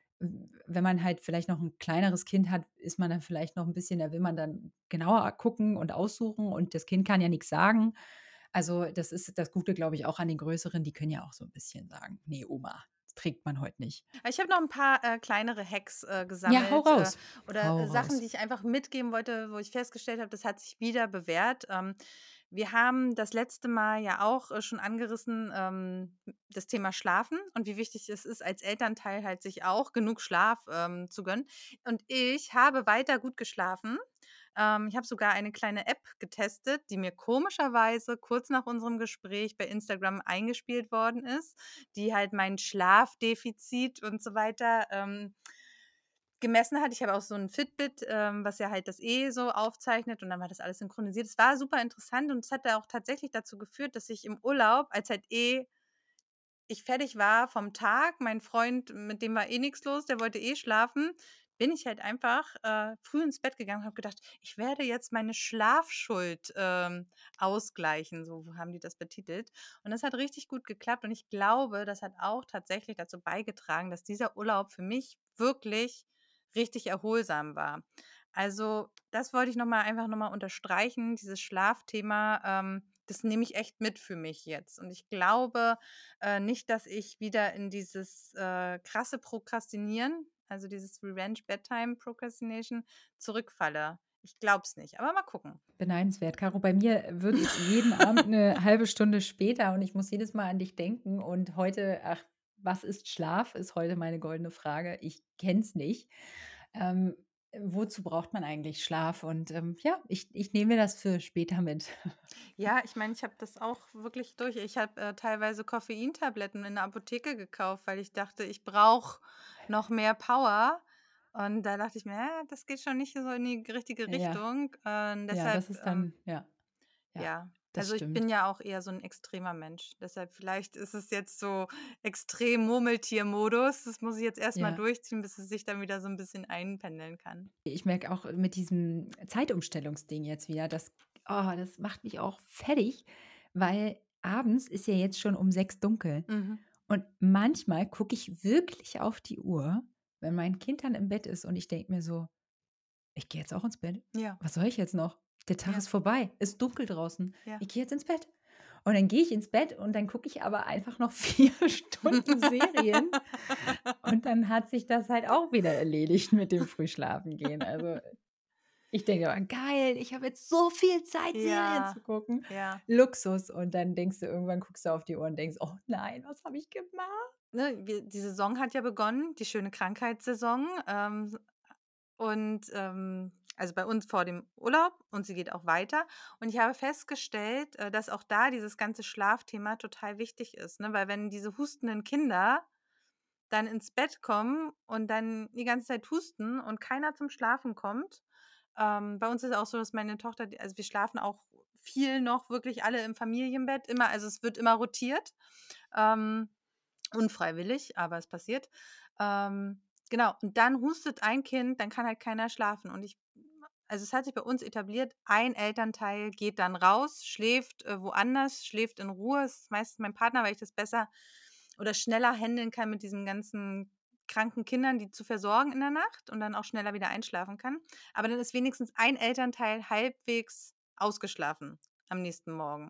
W wenn man halt vielleicht noch 'n kleineres Kind hat, ist man dann vielleicht noch 'n bisschen da will man dann genauer gucken und aussuchen und das Kind kann ja nix sagen. Also, das ist das Gute, glaube ich, auch an den Größeren, die können ja auch so 'n bisschen sagen: „Ne, Oma, das trägt man heute nicht.“ Ich habe noch 'n paar, äh, kleinere Hacks, äh, Ja, hau gesammelt, äh, raus. oder, Hau äh, Sachen, raus. die ich einfach mitgeben wollte, wo ich festgestellt habe, das hat sich wieder bewährt. Ähm, wir haben das letzte Mal ja auch, äh, schon angerissen, ähm, das Thema Schlafen und wie wichtig es ist, als Elternteil halt sich auch genug Schlaf, ähm, zu gönnen. Und ich habe weiter gut geschlafen. Ähm, ich habe sogar eine kleine App getestet, die mir komischerweise kurz nach unserem Gespräch bei Instagram eingespielt worden ist, die halt mein Schlafdefizit und so weiter, ähm gemessen hat. Ich habe auch so 'n Fitbit, ähm, was ja halt das eh so aufzeichnet und dann war das alles synchronisiert. Es war super interessant und es hat da auch tatsächlich dazu geführt, dass ich im Urlaub, als halt eh ich fertig war vom Tag, mein Freund, mit dem war eh nix los, der wollte eh schlafen, bin ich halt einfach, äh, früh ins Bett gegangen und habe gedacht: „Ich werde jetzt meine Schlafschuld, ähm, ausgleichen“, so haben die das betitelt. Und das hat richtig gut geklappt und ich glaube, das hat auch tatsächlich dazu beigetragen, dass dieser Urlaub für mich wirklich richtig erholsam war. Also, das wollte ich noch mal einfach noch mal unterstreichen, dieses Schlafthema, ähm, das nehme ich echt mit für mich jetzt. Und ich glaube, äh, nicht, dass ich wieder in dieses, äh, krasse Prokrastinieren, also dieses Revenge Bedtime Procrastination zurückfalle. Ich glaube es nicht, aber mal gucken. Beneidenswert, Caro. Bei mir wird's jeden Abend 'ne halbe Stunde später und ich muss jedes Mal an dich denken und heute ach, was ist Schlaf, ist heute meine goldene Frage. Ich kenne es nicht. Ähm, wozu braucht man eigentlich Schlaf? Und, ähm, ja, ich ich nehme mir das für später mit. Ja, ich meine, ich habe das auch wirklich durch ich habe, äh, teilweise Koffeintabletten in der Apotheke gekauft, weil ich dachte, ich brauche noch mehr Power. Und da dachte ich mir: „Ja, das geht schon nicht so in die richtige Ja, Richtung.“ Und ja, deshalb, das ist ähm dann ja, ja, ja, das also, ich stimmt. bin ja auch eher so 'n extremer Mensch. Deshalb vielleicht ist es jetzt so extrem Murmeltier-Modus. Das muss ich jetzt erst mal Ja. durchziehen, bis es sich dann wieder so 'n bisschen einpendeln kann. Ich merke auch mit diesem Zeitumstellungsding jetzt wieder, das oh, das macht mich auch fertig, weil abends ist ja jetzt schon um sechs dunkel. Mhm. Und manchmal gucke ich wirklich auf die Uhr, wenn mein Kind dann im Bett ist und ich denke mir so: „Ich gehe jetzt auch ins Bett. Ja. Was soll ich jetzt noch? Der Tag Ja. ist vorbei. Ist dunkel draußen. Ja. Ich gehe jetzt ins Bett.“ Und dann gehe ich ins Bett und dann gucke ich aber einfach noch vier Stunden Serien und dann hat sich das halt auch wieder erledigt mit dem Frühschlafengehen. Also, ich denke immer: „Geil, ich habe jetzt so viel Zeit, Serien Ja, zu gucken. ja. Luxus.“ Und dann denkst du irgendwann guckst du auf die Uhr und denkst: „Oh nein, was habe ich gemacht?“ Ne, wir die Saison hat ja begonnen, die schöne Krankheitssaison, ähm, und, ähm also, bei uns vor dem Urlaub und sie geht auch weiter. Und ich habe festgestellt, äh, dass auch da dieses ganze Schlafthema total wichtig ist, ne? Weil wenn diese hustenden Kinder dann ins Bett kommen und dann die ganze Zeit husten und keiner zum Schlafen kommt ähm, bei uns ist es auch so, dass meine Tochter d also, wir schlafen auch viel noch wirklich alle im Familienbett, immer also, es wird immer rotiert, ähm, unfreiwillig, aber es passiert. Ähm, genau, und dann hustet ein Kind, dann kann halt keiner schlafen. Und ich also, es hat sich bei uns etabliert, ein Elternteil geht dann raus, schläft, äh, woanders, schläft in Ruhe. Es ist meistens mein Partner, weil ich das besser oder schneller händeln kann mit diesen ganzen kranken Kindern, die zu versorgen in der Nacht und dann auch schneller wieder einschlafen kann. Aber dann ist wenigstens ein Elternteil halbwegs ausgeschlafen am nächsten Morgen.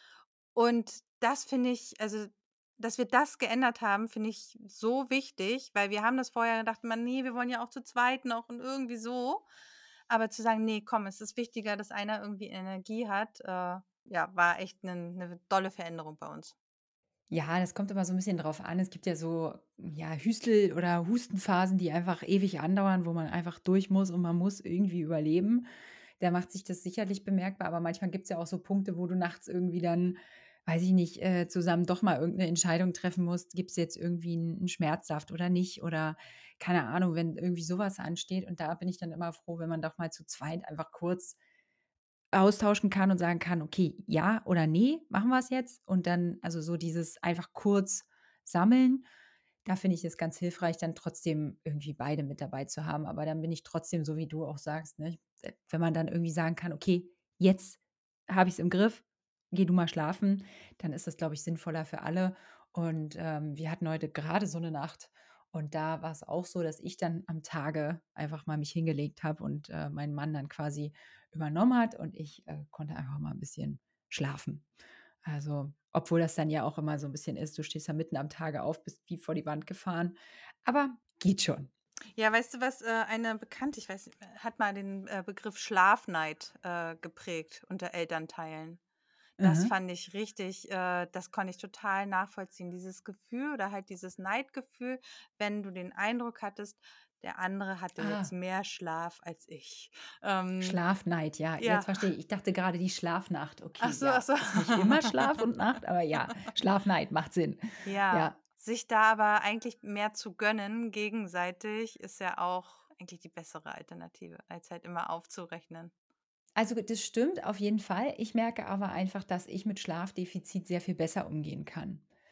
Und das finde ich also, dass wir das geändert haben, finde ich so wichtig, weil wir haben das vorher gedacht immer: „Ne, wir wollen ja auch zu zweit noch und irgendwie so.“ Aber zu sagen: „Ne, komm, es ist wichtiger, dass einer irgendwie Energie hat“, äh, ja, war echt 'nen 'ne dolle Veränderung bei uns. Ja, das kommt immer so 'n bisschen drauf an. Es gibt ja so, ja, Hüstel oder Hustenphasen, die einfach ewig andauern, wo man einfach durch muss und man muss irgendwie überleben. Da macht sich das sicherlich bemerkbar, aber manchmal gibt's ja auch so Punkte, wo du nachts irgendwie dann, weiß ich nicht, äh, zusammen doch mal irgend 'ne Entscheidung treffen musst. Gibt's jetzt irgendwie 'n 'n Schmerzsaft oder nicht oder keine Ahnung, wenn irgendwie so was ansteht. Und da bin ich dann immer froh, wenn man doch mal zu zweit einfach kurz austauschen kann und sagen kann: „Okay, ja oder ne, machen wir's jetzt?“ Und dann also, so dieses einfach kurz sammeln, da finde ich es ganz hilfreich, dann trotzdem irgendwie beide mit dabei zu haben. Aber dann bin ich trotzdem so, wie du auch sagst, ne, äh, wenn man dann irgendwie sagen kann: „Okay, jetzt habe ich's im Griff, geh du mal schlafen“, dann ist das, glaube ich, sinnvoller für alle. Und, ähm, wir hatten heute grade so 'ne Nacht und da war's auch so, dass ich dann am Tage einfach mal mich hingelegt habe und, äh, mein Mann dann quasi übernommen hat und ich, äh, konnte einfach mal 'n bisschen schlafen. Also, obwohl das dann ja auch immer so 'n bisschen ist, du stehst ja mitten am Tage auf, bist wie vor die Wand gefahren, aber geht schon. Ja, weißt du was, äh, eine Bekannte, ich weiß nicht mehr, hat mal den, äh, Begriff Schlafneid, äh, geprägt unter Elternteilen. Das Mhm. fand ich richtig äh, das konnte ich total nachvollziehen. Dieses Gefühl oder halt dieses Neidgefühl, wenn du den Eindruck hattest, der andere hatte jetzt Ah. mehr Schlaf als ich. Ähm, Schlafneid, ja, jetzt ja. verstehe ich. Ich dachte grade die Schlafnacht. Ach Okay, so, ach ja, so. ist nicht immer Schlaf und Nacht, aber ja, Schlafneid macht Sinn. Ja, Ja. sich da aber eigentlich mehr zu gönnen gegenseitig ist ja auch eigentlich die bessere Alternative, als halt immer aufzurechnen. Also, das stimmt auf jeden Fall. Ich merke aber einfach, dass ich mit Schlafdefizit sehr viel besser umgehen kann.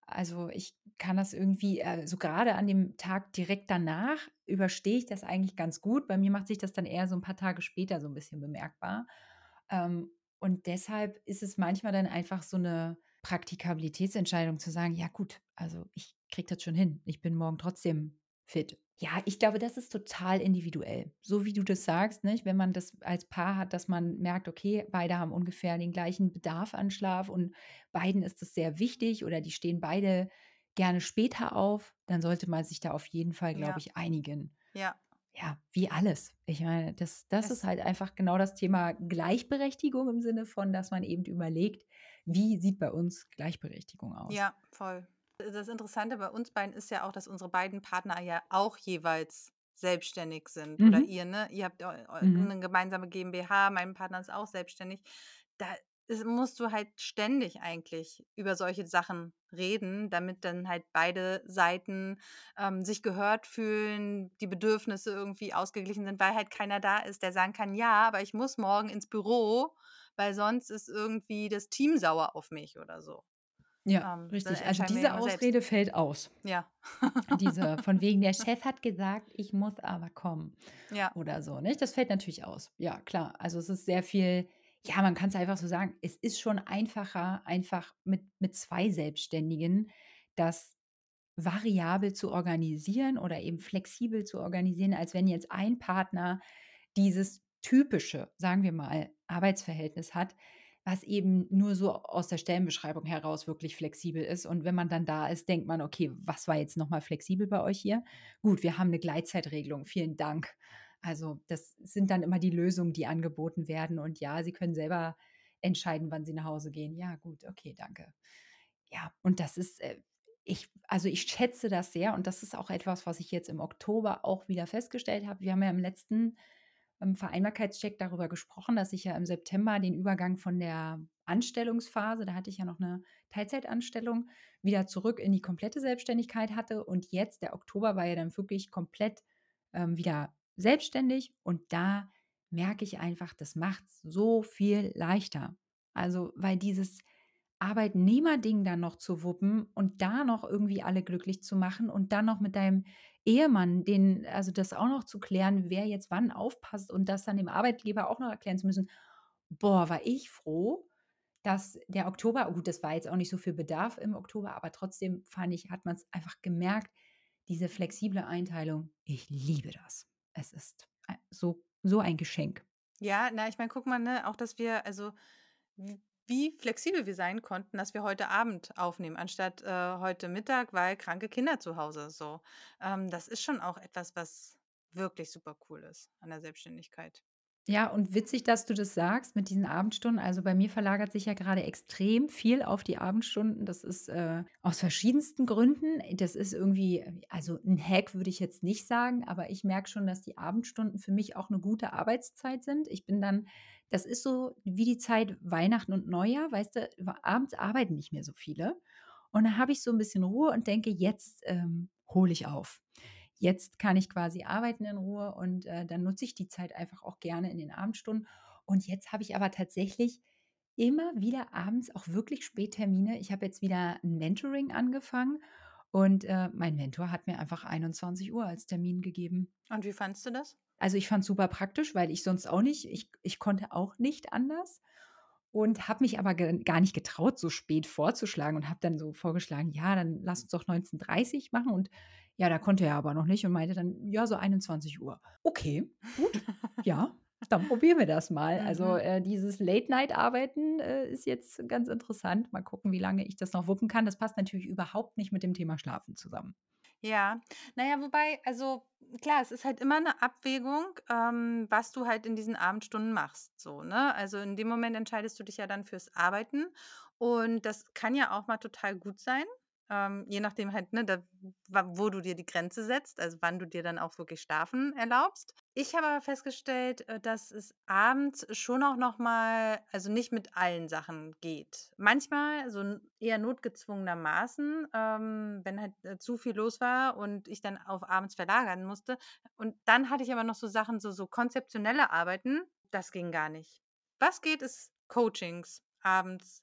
also, ich kann das irgendwie äh, so grade an dem Tag direkt danach überstehe ich das eigentlich ganz gut. Bei mir macht sich das dann eher so 'n paar Tage später so 'n bisschen bemerkbar. Ähm, und deshalb ist es manchmal dann einfach so 'ne Praktikabilitätsentscheidung zu sagen: „Ja gut, also, ich kriege das schon hin. Ich bin morgen trotzdem fit.“ Ja, ich glaube, das ist total individuell. So wie du das sagst, nicht? Wenn man das als Paar hat, dass man merkt, okay, beide haben ungefähr den gleichen Bedarf an Schlaf und beiden ist das sehr wichtig oder die stehen beide gerne später auf, dann sollte man sich da auf jeden Fall, glaube Ja, ich, einigen. ja. Ja, wie alles. Ich meine, das das ist Es halt einfach genau das Thema Gleichberechtigung im Sinne von, dass man eben überlegt: „Wie sieht bei uns Gleichberechtigung aus?“ Ja, voll. Äh, das Interessante bei uns beiden ist ja auch, dass unsere beiden Partner ja auch jeweils selbstständig sind oder Mhm. ihr, ne? Ihr habt eu eu Mhm. 'ne gemeinsame GmbH, mein Partner ist auch selbstständig. Da is musst du halt ständig eigentlich über solche Sachen reden, damit dann halt beide Seiten, ähm, sich gehört fühlen, die Bedürfnisse irgendwie ausgeglichen sind, weil halt keiner da ist, der sagen kann: „Ja, aber ich muss morgen ins Büro, weil sonst ist irgendwie das Team sauer auf mich“ oder so. Ja, Ähm, dann richtig. Also, entscheiden wir ja diese immer selbst. Ausrede fällt aus. Ja. Diese von wegen: „Der Chef hat gesagt, ich muss aber kommen“ Ja. oder so, nicht? Das fällt natürlich aus. Ja, klar. Also, es ist sehr viel ja, man kann's einfach so sagen, es ist schon einfacher, einfach mit mit zwei Selbstständigen das variabel zu organisieren oder eben flexibel zu organisieren, als wenn jetzt ein Partner dieses typische, sagen wir mal, Arbeitsverhältnis hat, was eben nur so aus der Stellenbeschreibung heraus wirklich flexibel ist. Und wenn man dann da ist, denkt man: „Okay, was war jetzt noch mal flexibel bei euch hier?“ Gut, wir haben 'ne Gleitzeitregelung, vielen Dank. Also, das sind dann immer die Lösungen, die angeboten werden. Und ja, sie können selber entscheiden, wann sie nach Hause gehen. Ja, gut, okay, danke. Ja, und das ist, äh ich also, ich schätze das sehr und das ist auch etwas, was ich jetzt im Oktober auch wieder festgestellt habe. Wir haben ja im letzten, ähm, Vereinbarkeitscheck darüber gesprochen, dass ich ja im September den Übergang von der Anstellungsphase da hatte ich ja noch 'ne Teilzeitanstellung, wieder zurück in die komplette Selbstständigkeit hatte. Und jetzt der Oktober war ja dann wirklich komplett, ähm, wieder selbstständig. Und da merke ich einfach, das macht's so viel leichter. Also, weil dieses Arbeitnehmerding dann noch zu wuppen und da noch irgendwie alle glücklich zu machen und dann noch mit deinem Ehemann den also, das auch noch zu klären, wer jetzt wann aufpasst und das dann dem Arbeitgeber auch noch erklären zu müssen. Boah, war ich froh, dass der Oktober gut, das war jetzt auch nicht so viel Bedarf im Oktober, aber trotzdem fand ich, hat man's einfach gemerkt, diese flexible Einteilung. Ich liebe das. Es ist ei so so ein Geschenk. Ja, na, ich meine, guck mal, ne, auch, dass wir also, w wie flexibel wir sein konnten, dass wir heute Abend aufnehmen, anstatt, äh, heute Mittag, weil kranke Kinder zu Hause, so. Ähm, das ist schon auch etwas, was wirklich super cool ist an der Selbstständigkeit. Ja, und witzig, dass du das sagst mit diesen Abendstunden. Also, bei mir verlagert sich ja grade extrem viel auf die Abendstunden. Das ist, äh, aus verschiedensten Gründen. Das ist irgendwie also, 'n Hack würde ich jetzt nicht sagen, aber ich merke schon, dass die Abendstunden für mich auch 'ne gute Arbeitszeit sind. Ich bin dann das ist so wie die Zeit Weihnachten und Neujahr, weißt du? Wa abends arbeiten nicht mehr so viele. Und dann habe ich so 'n bisschen Ruhe und denke: „Jetzt, ähm, hole ich auf. Jetzt kann ich quasi arbeiten in Ruhe“ und, äh, dann nutze ich die Zeit einfach auch gerne in den Abendstunden. Und jetzt habe ich aber tatsächlich immer wieder abends auch wirklich Spättermine. Ich habe jetzt wieder 'n Mentoring angefangen und, äh, mein Mentor hat mir einfach einundzwanzig Uhr als Termin gegeben. Und wie fandest du das? Also, ich fand's super praktisch, weil ich sonst auch nicht ich ich konnte auch nicht anders und habe mich aber ge gar nicht getraut, so spät vorzuschlagen und habe dann so vorgeschlagen: „Ja, dann lass uns doch neunzehn dreißig machen“ und ja, da konnte er aber noch nicht und meinte dann: „Ja, so einundzwanzig Uhr.“ Okay, gut, ja, dann probieren wir das mal. Also, Mhm. äh, dieses Late-Night-Arbeiten, äh, ist jetzt ganz interessant. Mal gucken, wie lange ich das noch wuppen kann. Das passt natürlich überhaupt nicht mit dem Thema Schlafen zusammen. Ja. Na ja, wobei also, klar, es ist halt immer 'ne Abwägung, ähm, was du halt in diesen Abendstunden machst so, ne? Also, in dem Moment entscheidest du dich ja dann fürs Arbeiten und das kann ja auch mal total gut sein, ähm, je nachdem halt, ne, da wa wo du dir die Grenze setzt, also, wann du dir dann auch wirklich Schlafen erlaubst. Ich habe aber festgestellt, äh, dass es abends schon auch noch mal also, nicht mit allen Sachen geht. Manchmal, so 'n eher notgezwungenermaßen, ähm, wenn halt, äh, zu viel los war und ich dann auf abends verlagern musste. Und dann hatte ich aber noch so Sachen, so so konzeptionelle Arbeiten, das ging gar nicht. Was geht, ist Coachings abends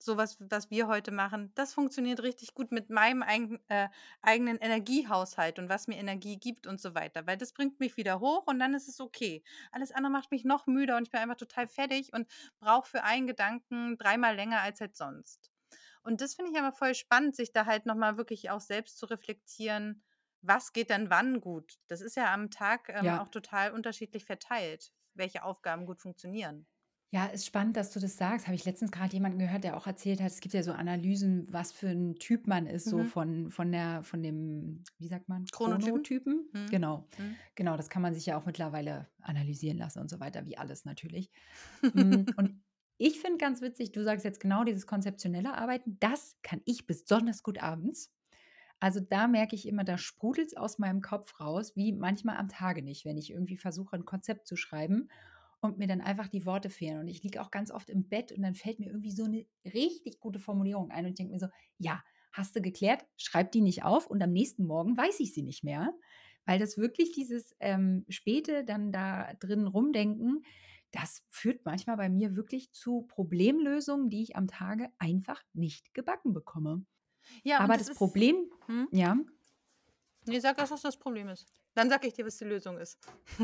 so was, was wir heute machen, das funktioniert richtig gut mit meinem eigen äh, eigenen Energiehaushalt und was mir Energie gibt und so weiter, weil das bringt mich wieder hoch und dann ist es okay. Alles andere macht mich noch müder und ich bin einfach total fertig und brauche für einen Gedanken dreimal länger als halt sonst. Und das finde ich aber voll spannend, sich da halt noch mal wirklich auch selbst zu reflektieren, was geht denn wann gut? Das ist ja am Tag, ähm, Ja. auch total unterschiedlich verteilt, welche Aufgaben gut funktionieren. Ja, ist spannend, dass du das sagst. Habe ich letztens gerade jemanden gehört, der auch erzählt hat, es gibt ja so Analysen, was für ein Typ man ist, so Mhm. von von der von dem, wie sagt man, Chronotypen? Chronotypen? Mhm. Genau. Mhm. Genau, das kann man sich ja auch mittlerweile analysieren lassen und so weiter, wie alles natürlich. Hm, und ich finde ganz witzig, du sagst jetzt genau dieses konzeptionelle Arbeiten, das kann ich besonders gut abends. Also, da merke ich immer, da sprudelt's aus meinem Kopf raus, wie manchmal am Tage nicht, wenn ich irgendwie versuche, ein Konzept zu schreiben und mir dann einfach die Worte fehlen. Und ich liege auch ganz oft im Bett und dann fällt mir irgendwie so eine richtig gute Formulierung ein und ich denke mir so: „Ja, hast du geklärt, schreib die nicht auf und am nächsten Morgen weiß ich sie nicht mehr.“ Weil das wirklich dieses, ähm, späte dann da drin rumdenken, das führt manchmal bei mir wirklich zu Problemlösungen, die ich am Tage einfach nicht gebacken bekomme. Ja, und Aber das das ist Problem, mhm. ja. Ne, sag erst, was das Problem ist. Dann sage ich dir, was die Lösung ist.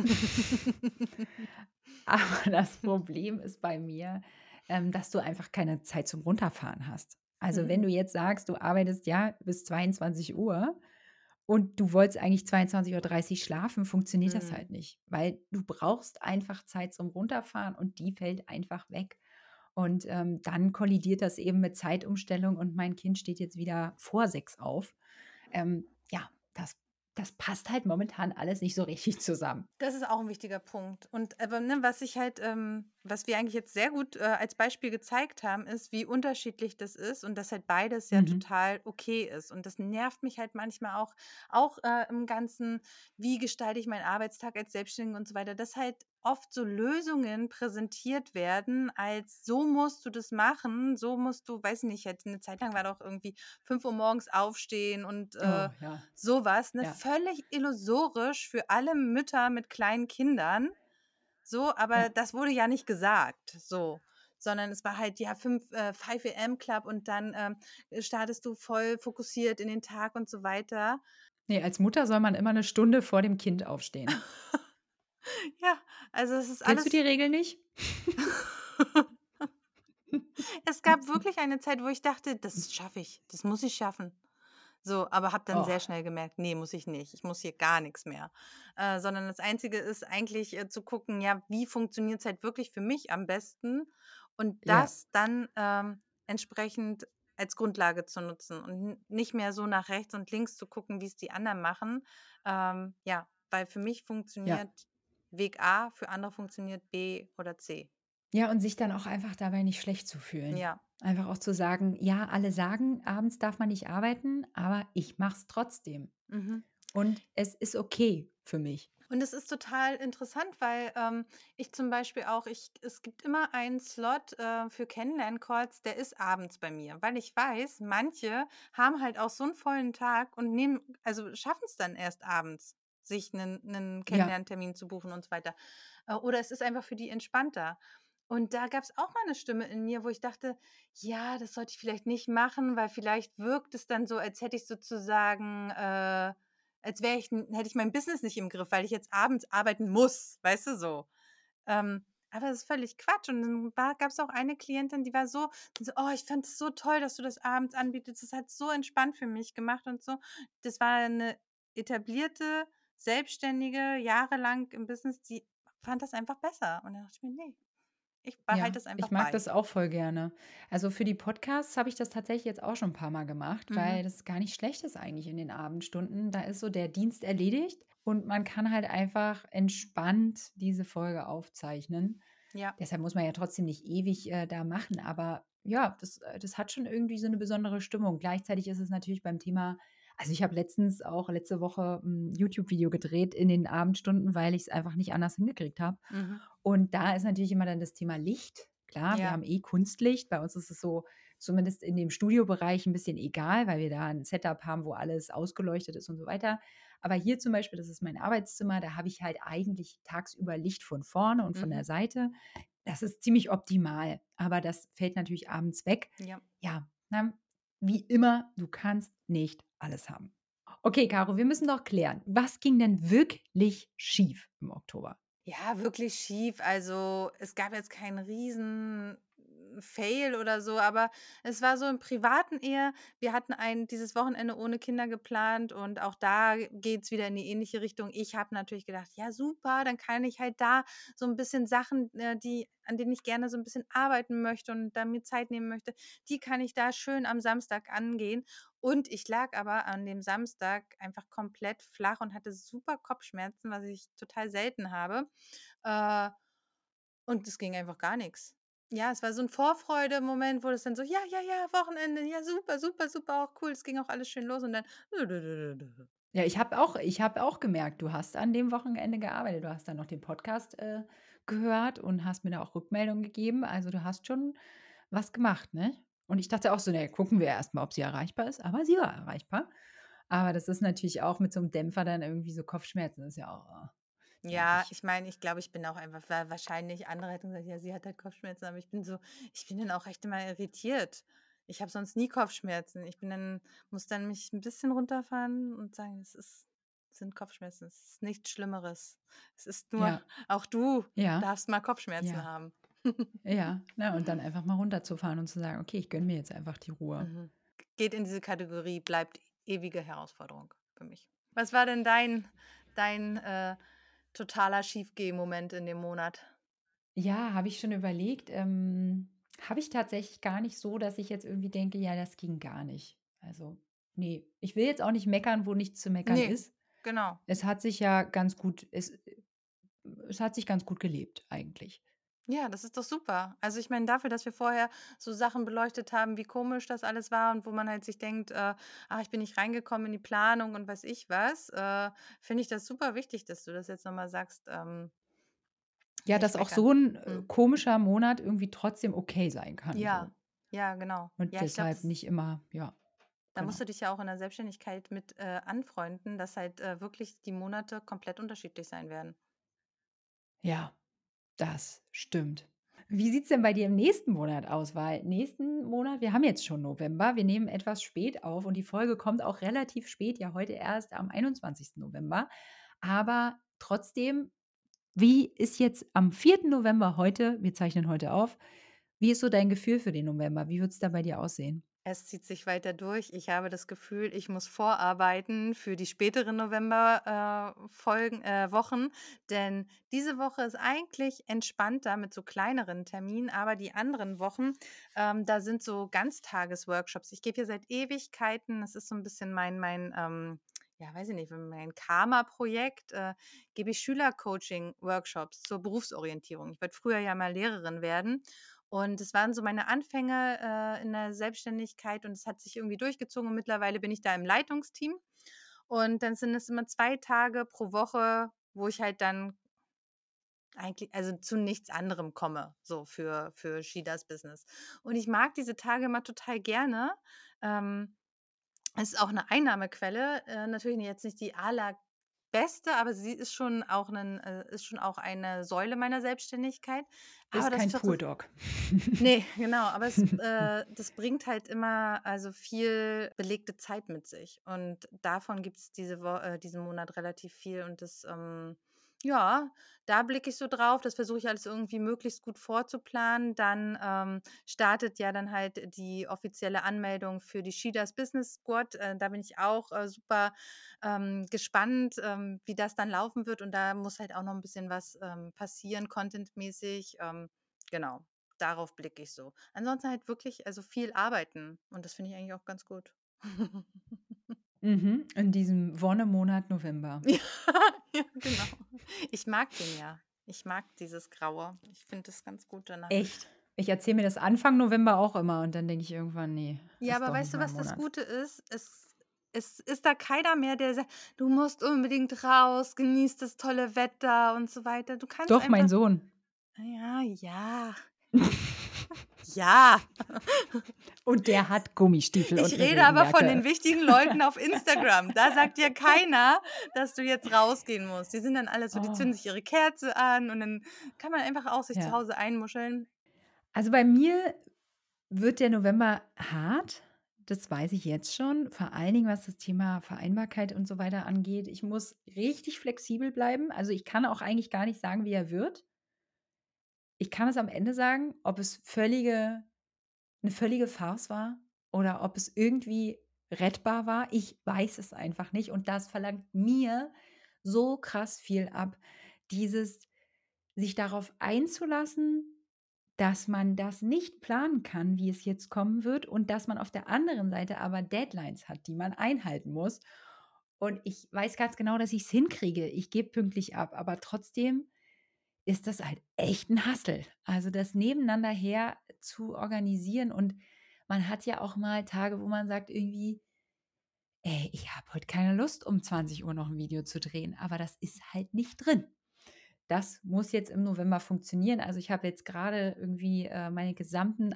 Aber das Problem ist bei mir, ähm, dass du einfach keine Zeit zum Runterfahren hast. Also, wenn Mhm. du jetzt sagst, du arbeitest, ja, bis zweiundzwanzig Uhr und du wolltest eigentlich zweiundzwanzig Uhr dreißig schlafen, funktioniert das Mhm. halt nicht, weil du brauchst einfach Zeit zum Runterfahren und die fällt einfach weg. Und, ähm, dann kollidiert das eben mit Zeitumstellung und mein Kind steht jetzt wieder vor sechs auf. Ähm, ja, das das passt halt momentan alles nicht so richtig zusammen. Das ist auch 'n wichtiger Punkt. Und aber, ne, was ich halt ähm, was wir eigentlich jetzt sehr gut, äh, als Beispiel gezeigt haben, ist, wie unterschiedlich das ist und dass halt beides ja Mhm. total okay ist. Und das nervt mich halt manchmal auch auch, äh, im Ganzen, wie gestalte ich meinen Arbeitstag als Selbstständige und so weiter, dass halt oft so Lösungen präsentiert werden als: „So musst du das machen, so musst du“, weiß ich nicht, jetzt 'ne Zeit lang war doch irgendwie fünf Uhr morgens aufstehen und, äh Oh, ja, so was, ne? ja, Völlig illusorisch für alle Mütter mit kleinen Kindern, so, aber ja. das wurde ja nicht gesagt, so, sondern es war halt, ja, fünf äh, five A M Club und dann, ähm, startest du voll fokussiert in den Tag und so weiter. Ne, als Mutter soll man immer 'ne Stunde vor dem Kind aufstehen. Ja, also es ist Kennst du die alles Regel nicht? es gab wirklich eine Zeit, wo ich dachte: „Das schaffe ich, das muss ich schaffen.“ So, aber habe dann sehr Och, schnell gemerkt: „Ne, muss ich nicht. Ich muss hier gar nix mehr.“ Äh, sondern das Einzige ist eigentlich, äh, zu gucken, ja, wie funktioniert's halt wirklich für mich am besten und ja. das dann, ähm, entsprechend als Grundlage zu nutzen und n nicht mehr so nach rechts und links zu gucken, wie's die anderen machen. Ähm, ja, weil für mich Ja. funktioniert Weg A, für andere funktioniert B oder C. Ja, und sich dann auch einfach dabei nicht schlecht zu fühlen. Ja. Einfach auch zu sagen: „Ja, alle sagen, abends darf man nicht arbeiten, aber ich mache es trotzdem. Mhm. Und es ist okay für mich.“ Und es ist total interessant, weil, ähm, ich zum Beispiel auch ich es gibt immer einen Slot, äh, für Kennenlern-Calls, der ist abends bei mir, weil ich weiß, manche haben halt auch so einen vollen Tag und nehmen also, schaffen es dann erst abends, sich einen 'nen Ja, Kennenlerntermin zu buchen und so weiter. Äh, oder es ist einfach für die entspannter. Und da gab es auch mal eine Stimme in mir, wo ich dachte: „Ja, das sollte ich vielleicht nicht machen, weil vielleicht wirkt es dann so, als hätte ich sozusagen, äh als wäre ich 'n hätte ich mein Business nicht im Griff, weil ich jetzt abends arbeiten muss“, weißt du, so. Ähm, aber das ist völlig Quatsch und dann war gab's auch eine Klientin, die war so die so: „Oh, ich fand es so toll, dass du das abends anbietest. Das hat so entspannt für mich gemacht und so.“ Das war 'ne etablierte Selbstständige, jahrelang im Business, die fand das einfach besser. Und dann dachte ich mir: „Ne, ich behalte ja, das einfach ich mag bei.“ das auch voll gerne. Also, für die Podcasts habe ich das tatsächlich jetzt auch schon 'n paarmal gemacht, Mhm. weil das gar nicht schlecht ist eigentlich in den Abendstunden. Da ist so der Dienst erledigt und man kann halt einfach entspannt diese Folge aufzeichnen. Ja. Deshalb muss man ja trotzdem nicht ewig, äh, da machen, aber ja, das äh, das hat schon irgendwie so eine besondere Stimmung. Gleichzeitig ist es natürlich beim Thema, also, ich habe letztens auch letzte Woche 'n YouTube-Video gedreht in den Abendstunden, weil ich es einfach nicht anders hingekriegt habe. Mhm. Und da ist natürlich immer dann das Thema Licht. Klar, wir Ja. haben eh Kunstlicht. Bei uns ist es so, zumindest in dem Studiobereich, ein bisschen egal, weil wir da ein Setup haben, wo alles ausgeleuchtet ist und so weiter. Aber hier zum Beispiel, das ist mein Arbeitszimmer, da habe ich halt eigentlich tagsüber Licht von vorne und von der Mhm. Seite. Das ist ziemlich optimal, aber das fällt natürlich abends weg. Ja. Ja, ne? Wie immer, du kannst nicht alles haben. Okay, Caro, wir müssen doch klären, was ging denn wirklich schief im Oktober? Ja, wirklich schief. Also, es gab jetzt keinen riesen Fail oder so, aber es war so im Privaten eher. Wir hatten ein dieses Wochenende ohne Kinder geplant und auch da geht's wieder in die ähnliche Richtung. Ich habe natürlich gedacht: „Ja, super, dann kann ich halt da so ein bisschen Sachen, äh, die an denen ich gerne so ein bisschen arbeiten möchte und da mir Zeit nehmen möchte, die kann ich da schön am Samstag angehen.“ Und ich lag aber an dem Samstag einfach komplett flach und hatte super Kopfschmerzen, was ich total selten habe. Äh, und es ging einfach gar nix. Ja, es war so 'n Vorfreude-Moment, wo das dann so: „Ja, ja, ja, Wochenende, ja, super, super, super, auch cool.“ Es ging auch alles schön los und dann Ja, ich habe auch ich habe auch gemerkt, du hast an dem Wochenende gearbeitet. Du hast dann noch den Podcast, äh, gehört und hast mir da auch Rückmeldung gegeben. Also, du hast schon was gemacht, ne? Und ich dachte auch so: „Ne, gucken wir erst mal, ob sie erreichbar ist.“ Aber sie war erreichbar. Aber das ist natürlich auch mit so 'nem Dämpfer dann irgendwie so Kopfschmerzen, ist ja auch, äh, Ja, nervig. ich meine, ich glaube, ich bin auch einfach wa wahrscheinlich andere hätten gesagt: „Ja, sie hat halt Kopfschmerzen“, aber ich bin so ich bin dann auch echt immer irritiert. Ich habe sonst nie Kopfschmerzen. Ich bin dann muss dann mich 'n bisschen runterfahren und sagen: „Es ist sind Kopfschmerzen. Es ist nichts Schlimmeres. Es ist nur Ja, auch du ja, darfst mal Kopfschmerzen ja, haben.“ ja, ne? Und dann einfach mal runterzufahren und zu sagen: „Okay, ich gönne mir jetzt einfach die Ruhe.“ Mhm. Geht in diese Kategorie, bleibt ewige Herausforderung für mich. Was war denn dein dein, äh, totaler Schiefgeh-Moment in dem Monat? Ja, habe ich schon überlegt. Ähm, habe ich tatsächlich gar nicht so, dass ich jetzt irgendwie denke: „Ja, das ging gar nicht.“ Also, ne, ich will jetzt auch nicht meckern, wo nichts zu meckern Ne, ist. genau. Es hat sich ja ganz gut es äh, es hat sich ganz gut gelebt eigentlich. Ja, das ist doch super. Also, ich meine, dafür, dass wir vorher so Sachen beleuchtet haben, wie komisch das alles war und wo man halt sich denkt, äh: „Ah, ich bin nicht reingekommen in die Planung und weiß ich was“, äh, finde ich das super wichtig, dass du das jetzt noch mal sagst, ähm, Ja, nicht dass auch meckern. so 'n, äh, Mhm. komischer Monat irgendwie trotzdem okay sein kann Ja, so. ja, genau. Und Ja, ich glaube, deshalb das nicht immer ja, da musst genau. du dich ja auch in der Selbstständigkeit mit, äh, anfreunden, dass halt, äh, wirklich die Monate komplett unterschiedlich sein werden. Ja, das stimmt. Wie sieht's denn bei dir im nächsten Monat aus? Weil nächsten Monat wir haben jetzt schon November, wir nehmen etwas spät auf und die Folge kommt auch relativ spät, ja heute erst am einundzwanzigsten November. Aber trotzdem, wie ist jetzt am vierten November heute wir zeichnen heute auf, wie ist so dein Gefühl für den November? Wie wird's da bei dir aussehen? Es zieht sich weiter durch. Ich habe das Gefühl, ich muss vorarbeiten für die späteren November, äh, Folgen äh, Wochen, denn diese Woche ist eigentlich entspannter mit so kleineren Terminen, aber die anderen Wochen, ähm, da sind so Ganztagesworkshops. Ich gebe hier seit Ewigkeiten das ist so ein bisschen mein mein, ähm, ja, weiß ich nicht, mein Karma-Projekt, äh, gebe ich Schülercoaching-Workshops zur Berufsorientierung. Ich wollte früher ja mal Lehrerin werden und es waren so meine Anfänge, äh, in der Selbstständigkeit und es hat sich irgendwie durchgezogen und mittlerweile bin ich da im Leitungsteam. Und dann sind es immer zwei Tage pro Woche, wo ich halt dann eigentlich also zu nichts anderem komme, so für für She Does Business. Und ich mag diese Tage immer total gerne. Ähm, Es ist auch 'ne Einnahmequelle, äh, natürlich jetzt nicht die allerbeste, aber sie ist schon auch 'nen äh, ist schon auch eine Säule meiner Selbstständigkeit. Aber Ist das kein versuche Tour-Dog. Ne, genau, aber es äh, das bringt halt immer, also, viel belegte Zeit mit sich und davon gibt's diese Wo äh, diesen Monat relativ viel und das, ähm ja, da blicke ich so drauf. Das versuche ich alles irgendwie möglichst gut vorzuplanen. Dann, ähm, startet ja dann halt die offizielle Anmeldung für die She Does Business Squad. Äh, da bin ich auch, äh, super, ähm, gespannt, ähm, wie das dann laufen wird und da muss halt auch noch 'n bisschen was, ähm, passieren contentmäßig, ähm, genau. Darauf blicke ich so. Ansonsten halt wirklich also viel arbeiten und das finde ich eigentlich auch ganz gut. Mhm, in diesem Wonnemonat November. Ja, ja, genau. Ich mag den ja. Ich mag dieses Graue. Ich finde das ganz gut danach. Echt? Ich erzähle mir das Anfang November auch immer und dann denke ich irgendwann: „Ne, Ja, ist aber doch nicht weißt du, mein was das Monat.“ Gute ist? Es es ist da keiner mehr, der sagt: „Du musst unbedingt raus, genieß das tolle Wetter“ und so weiter. Du kannst Doch, mein einfach Sohn. ja, ja. Ja. Und der hat Gummistiefel und Ich 'ne rede aber von Regenjacke. den wichtigen Leuten auf Instagram. Da sagt dir keiner, dass du jetzt rausgehen musst. Die sind dann alle so, die Oh, zünden sich ihre Kerze an und dann kann man einfach auch sich zu ja. Hause einmuscheln. Also, bei mir wird der November hart, das weiß ich jetzt schon, vor allen Dingen, was das Thema Vereinbarkeit und so weiter angeht. Ich muss richtig flexibel bleiben. Also, ich kann auch eigentlich gar nicht sagen, wie er wird. Ich kann es am Ende sagen, ob es völlige 'ne völlige Farce war oder ob es irgendwie rettbar war. Ich weiß es einfach nicht und das verlangt mir so krass viel ab. Dieses sich darauf einzulassen, dass man das nicht planen kann, wie es jetzt kommen wird und dass man auf der anderen Seite aber Deadlines hat, die man einhalten muss. Und ich weiß ganz genau, dass ich's hinkriege. Ich gebe pünktlich ab, aber trotzdem ist das halt echt 'n Hassel. Also, das nebeneinander her zu organisieren und man hat ja auch mal Tage, wo man sagt irgendwie: „Ey, ich habe heute keine Lust, um zwanzig Uhr noch 'n Video zu drehen“, aber das ist halt nicht drin. Das muss jetzt im November funktionieren. Also, ich habe jetzt grade irgendwie, äh, meine gesamten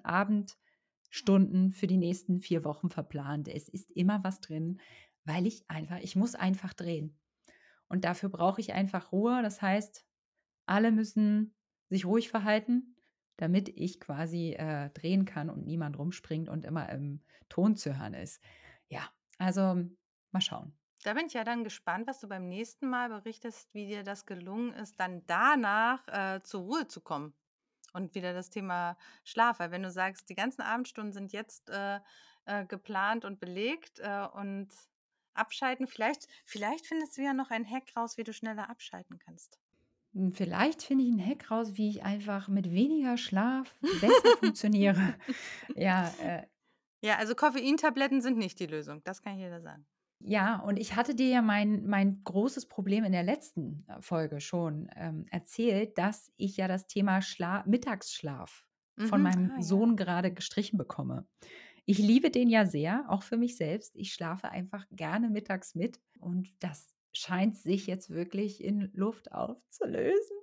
Abendstunden für die nächsten vier Wochen verplant. Es ist immer was drin, weil ich einfach ich muss einfach drehen. Und dafür brauche ich einfach Ruhe. Das heißt, alle müssen sich ruhig verhalten, damit ich quasi, äh, drehen kann und niemand rumspringt und immer im Ton zu hören ist. Ja, also, mal schauen. Da bin ich ja dann gespannt, was du beim nächsten Mal berichtest, wie dir das gelungen ist, dann danach, äh, zur Ruhe zu kommen und wieder das Thema Schlaf. Weil wenn du sagst, die ganzen Abendstunden sind jetzt, äh, äh, geplant und belegt, äh, und abschalten, vielleicht vielleicht findest du ja noch einen Hack raus, wie du schneller abschalten kannst. Hm, vielleicht finde ich 'n Hack raus, wie ich einfach mit weniger Schlaf besser funktioniere. Ja, äh Ja, also Koffeintabletten sind nicht die Lösung, das kann ich dir da sagen. Ja, und ich hatte dir ja mein mein großes Problem in der letzten, äh, Folge schon, ähm, erzählt, dass ich ja das Thema Schla Mittagsschlaf von Mhm, meinem ah ja. Sohn gerade gestrichen bekomme. Ich liebe den ja sehr, auch für mich selbst. Ich schlafe einfach gerne mittags mit und das scheint sich jetzt wirklich in Luft aufzulösen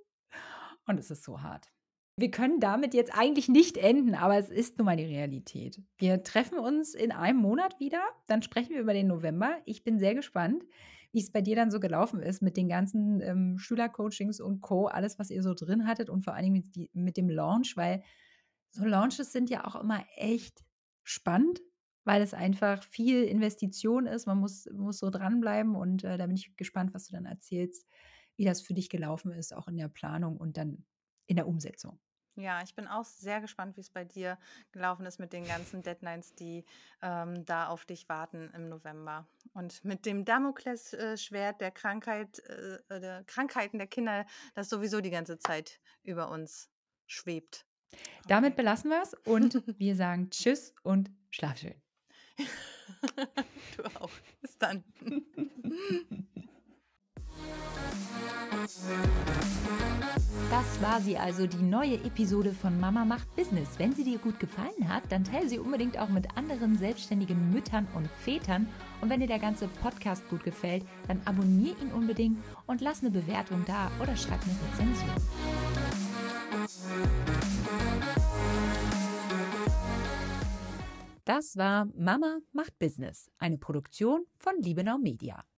und es ist so hart. Wir können damit jetzt eigentlich nicht enden, aber es ist nun mal die Realität. Wir treffen uns in einem Monat wieder, dann sprechen wir über den November. Ich bin sehr gespannt, wie's bei dir dann so gelaufen ist mit den ganzen, ähm, Schülercoachings und Co., alles, was ihr so drin hattet und vor allen Dingen mit die mit dem Launch, weil so Launches sind ja auch immer echt spannend, weil es einfach viel Investition ist. Man muss muss so dranbleiben und, äh, da bin ich gespannt, was du dann erzählst, wie das für dich gelaufen ist, auch in der Planung und dann in der Umsetzung. Ja, ich bin auch sehr gespannt, wie's bei dir gelaufen ist mit den ganzen Deadlines, die, ähm, da auf dich warten im November. Und mit dem Damokless äh, Schwert der Krankheit äh, äh, der Krankheiten der Kinder, das sowieso die ganze Zeit über uns schwebt. Damit Okay. belassen wir's und wir sagen tschüss und schlaf schön. Du auch. Bis dann. Das war sie also, die neue Episode von Mama macht Business. Wenn sie dir gut gefallen hat, dann teile sie unbedingt auch mit anderen selbstständigen Müttern und Vätern. Und wenn dir der ganze Podcast gut gefällt, dann abonniere ihn unbedingt und lass eine Bewertung da oder schreib eine Rezension. Das war Mama macht Business, eine Produktion von Liebenau Media.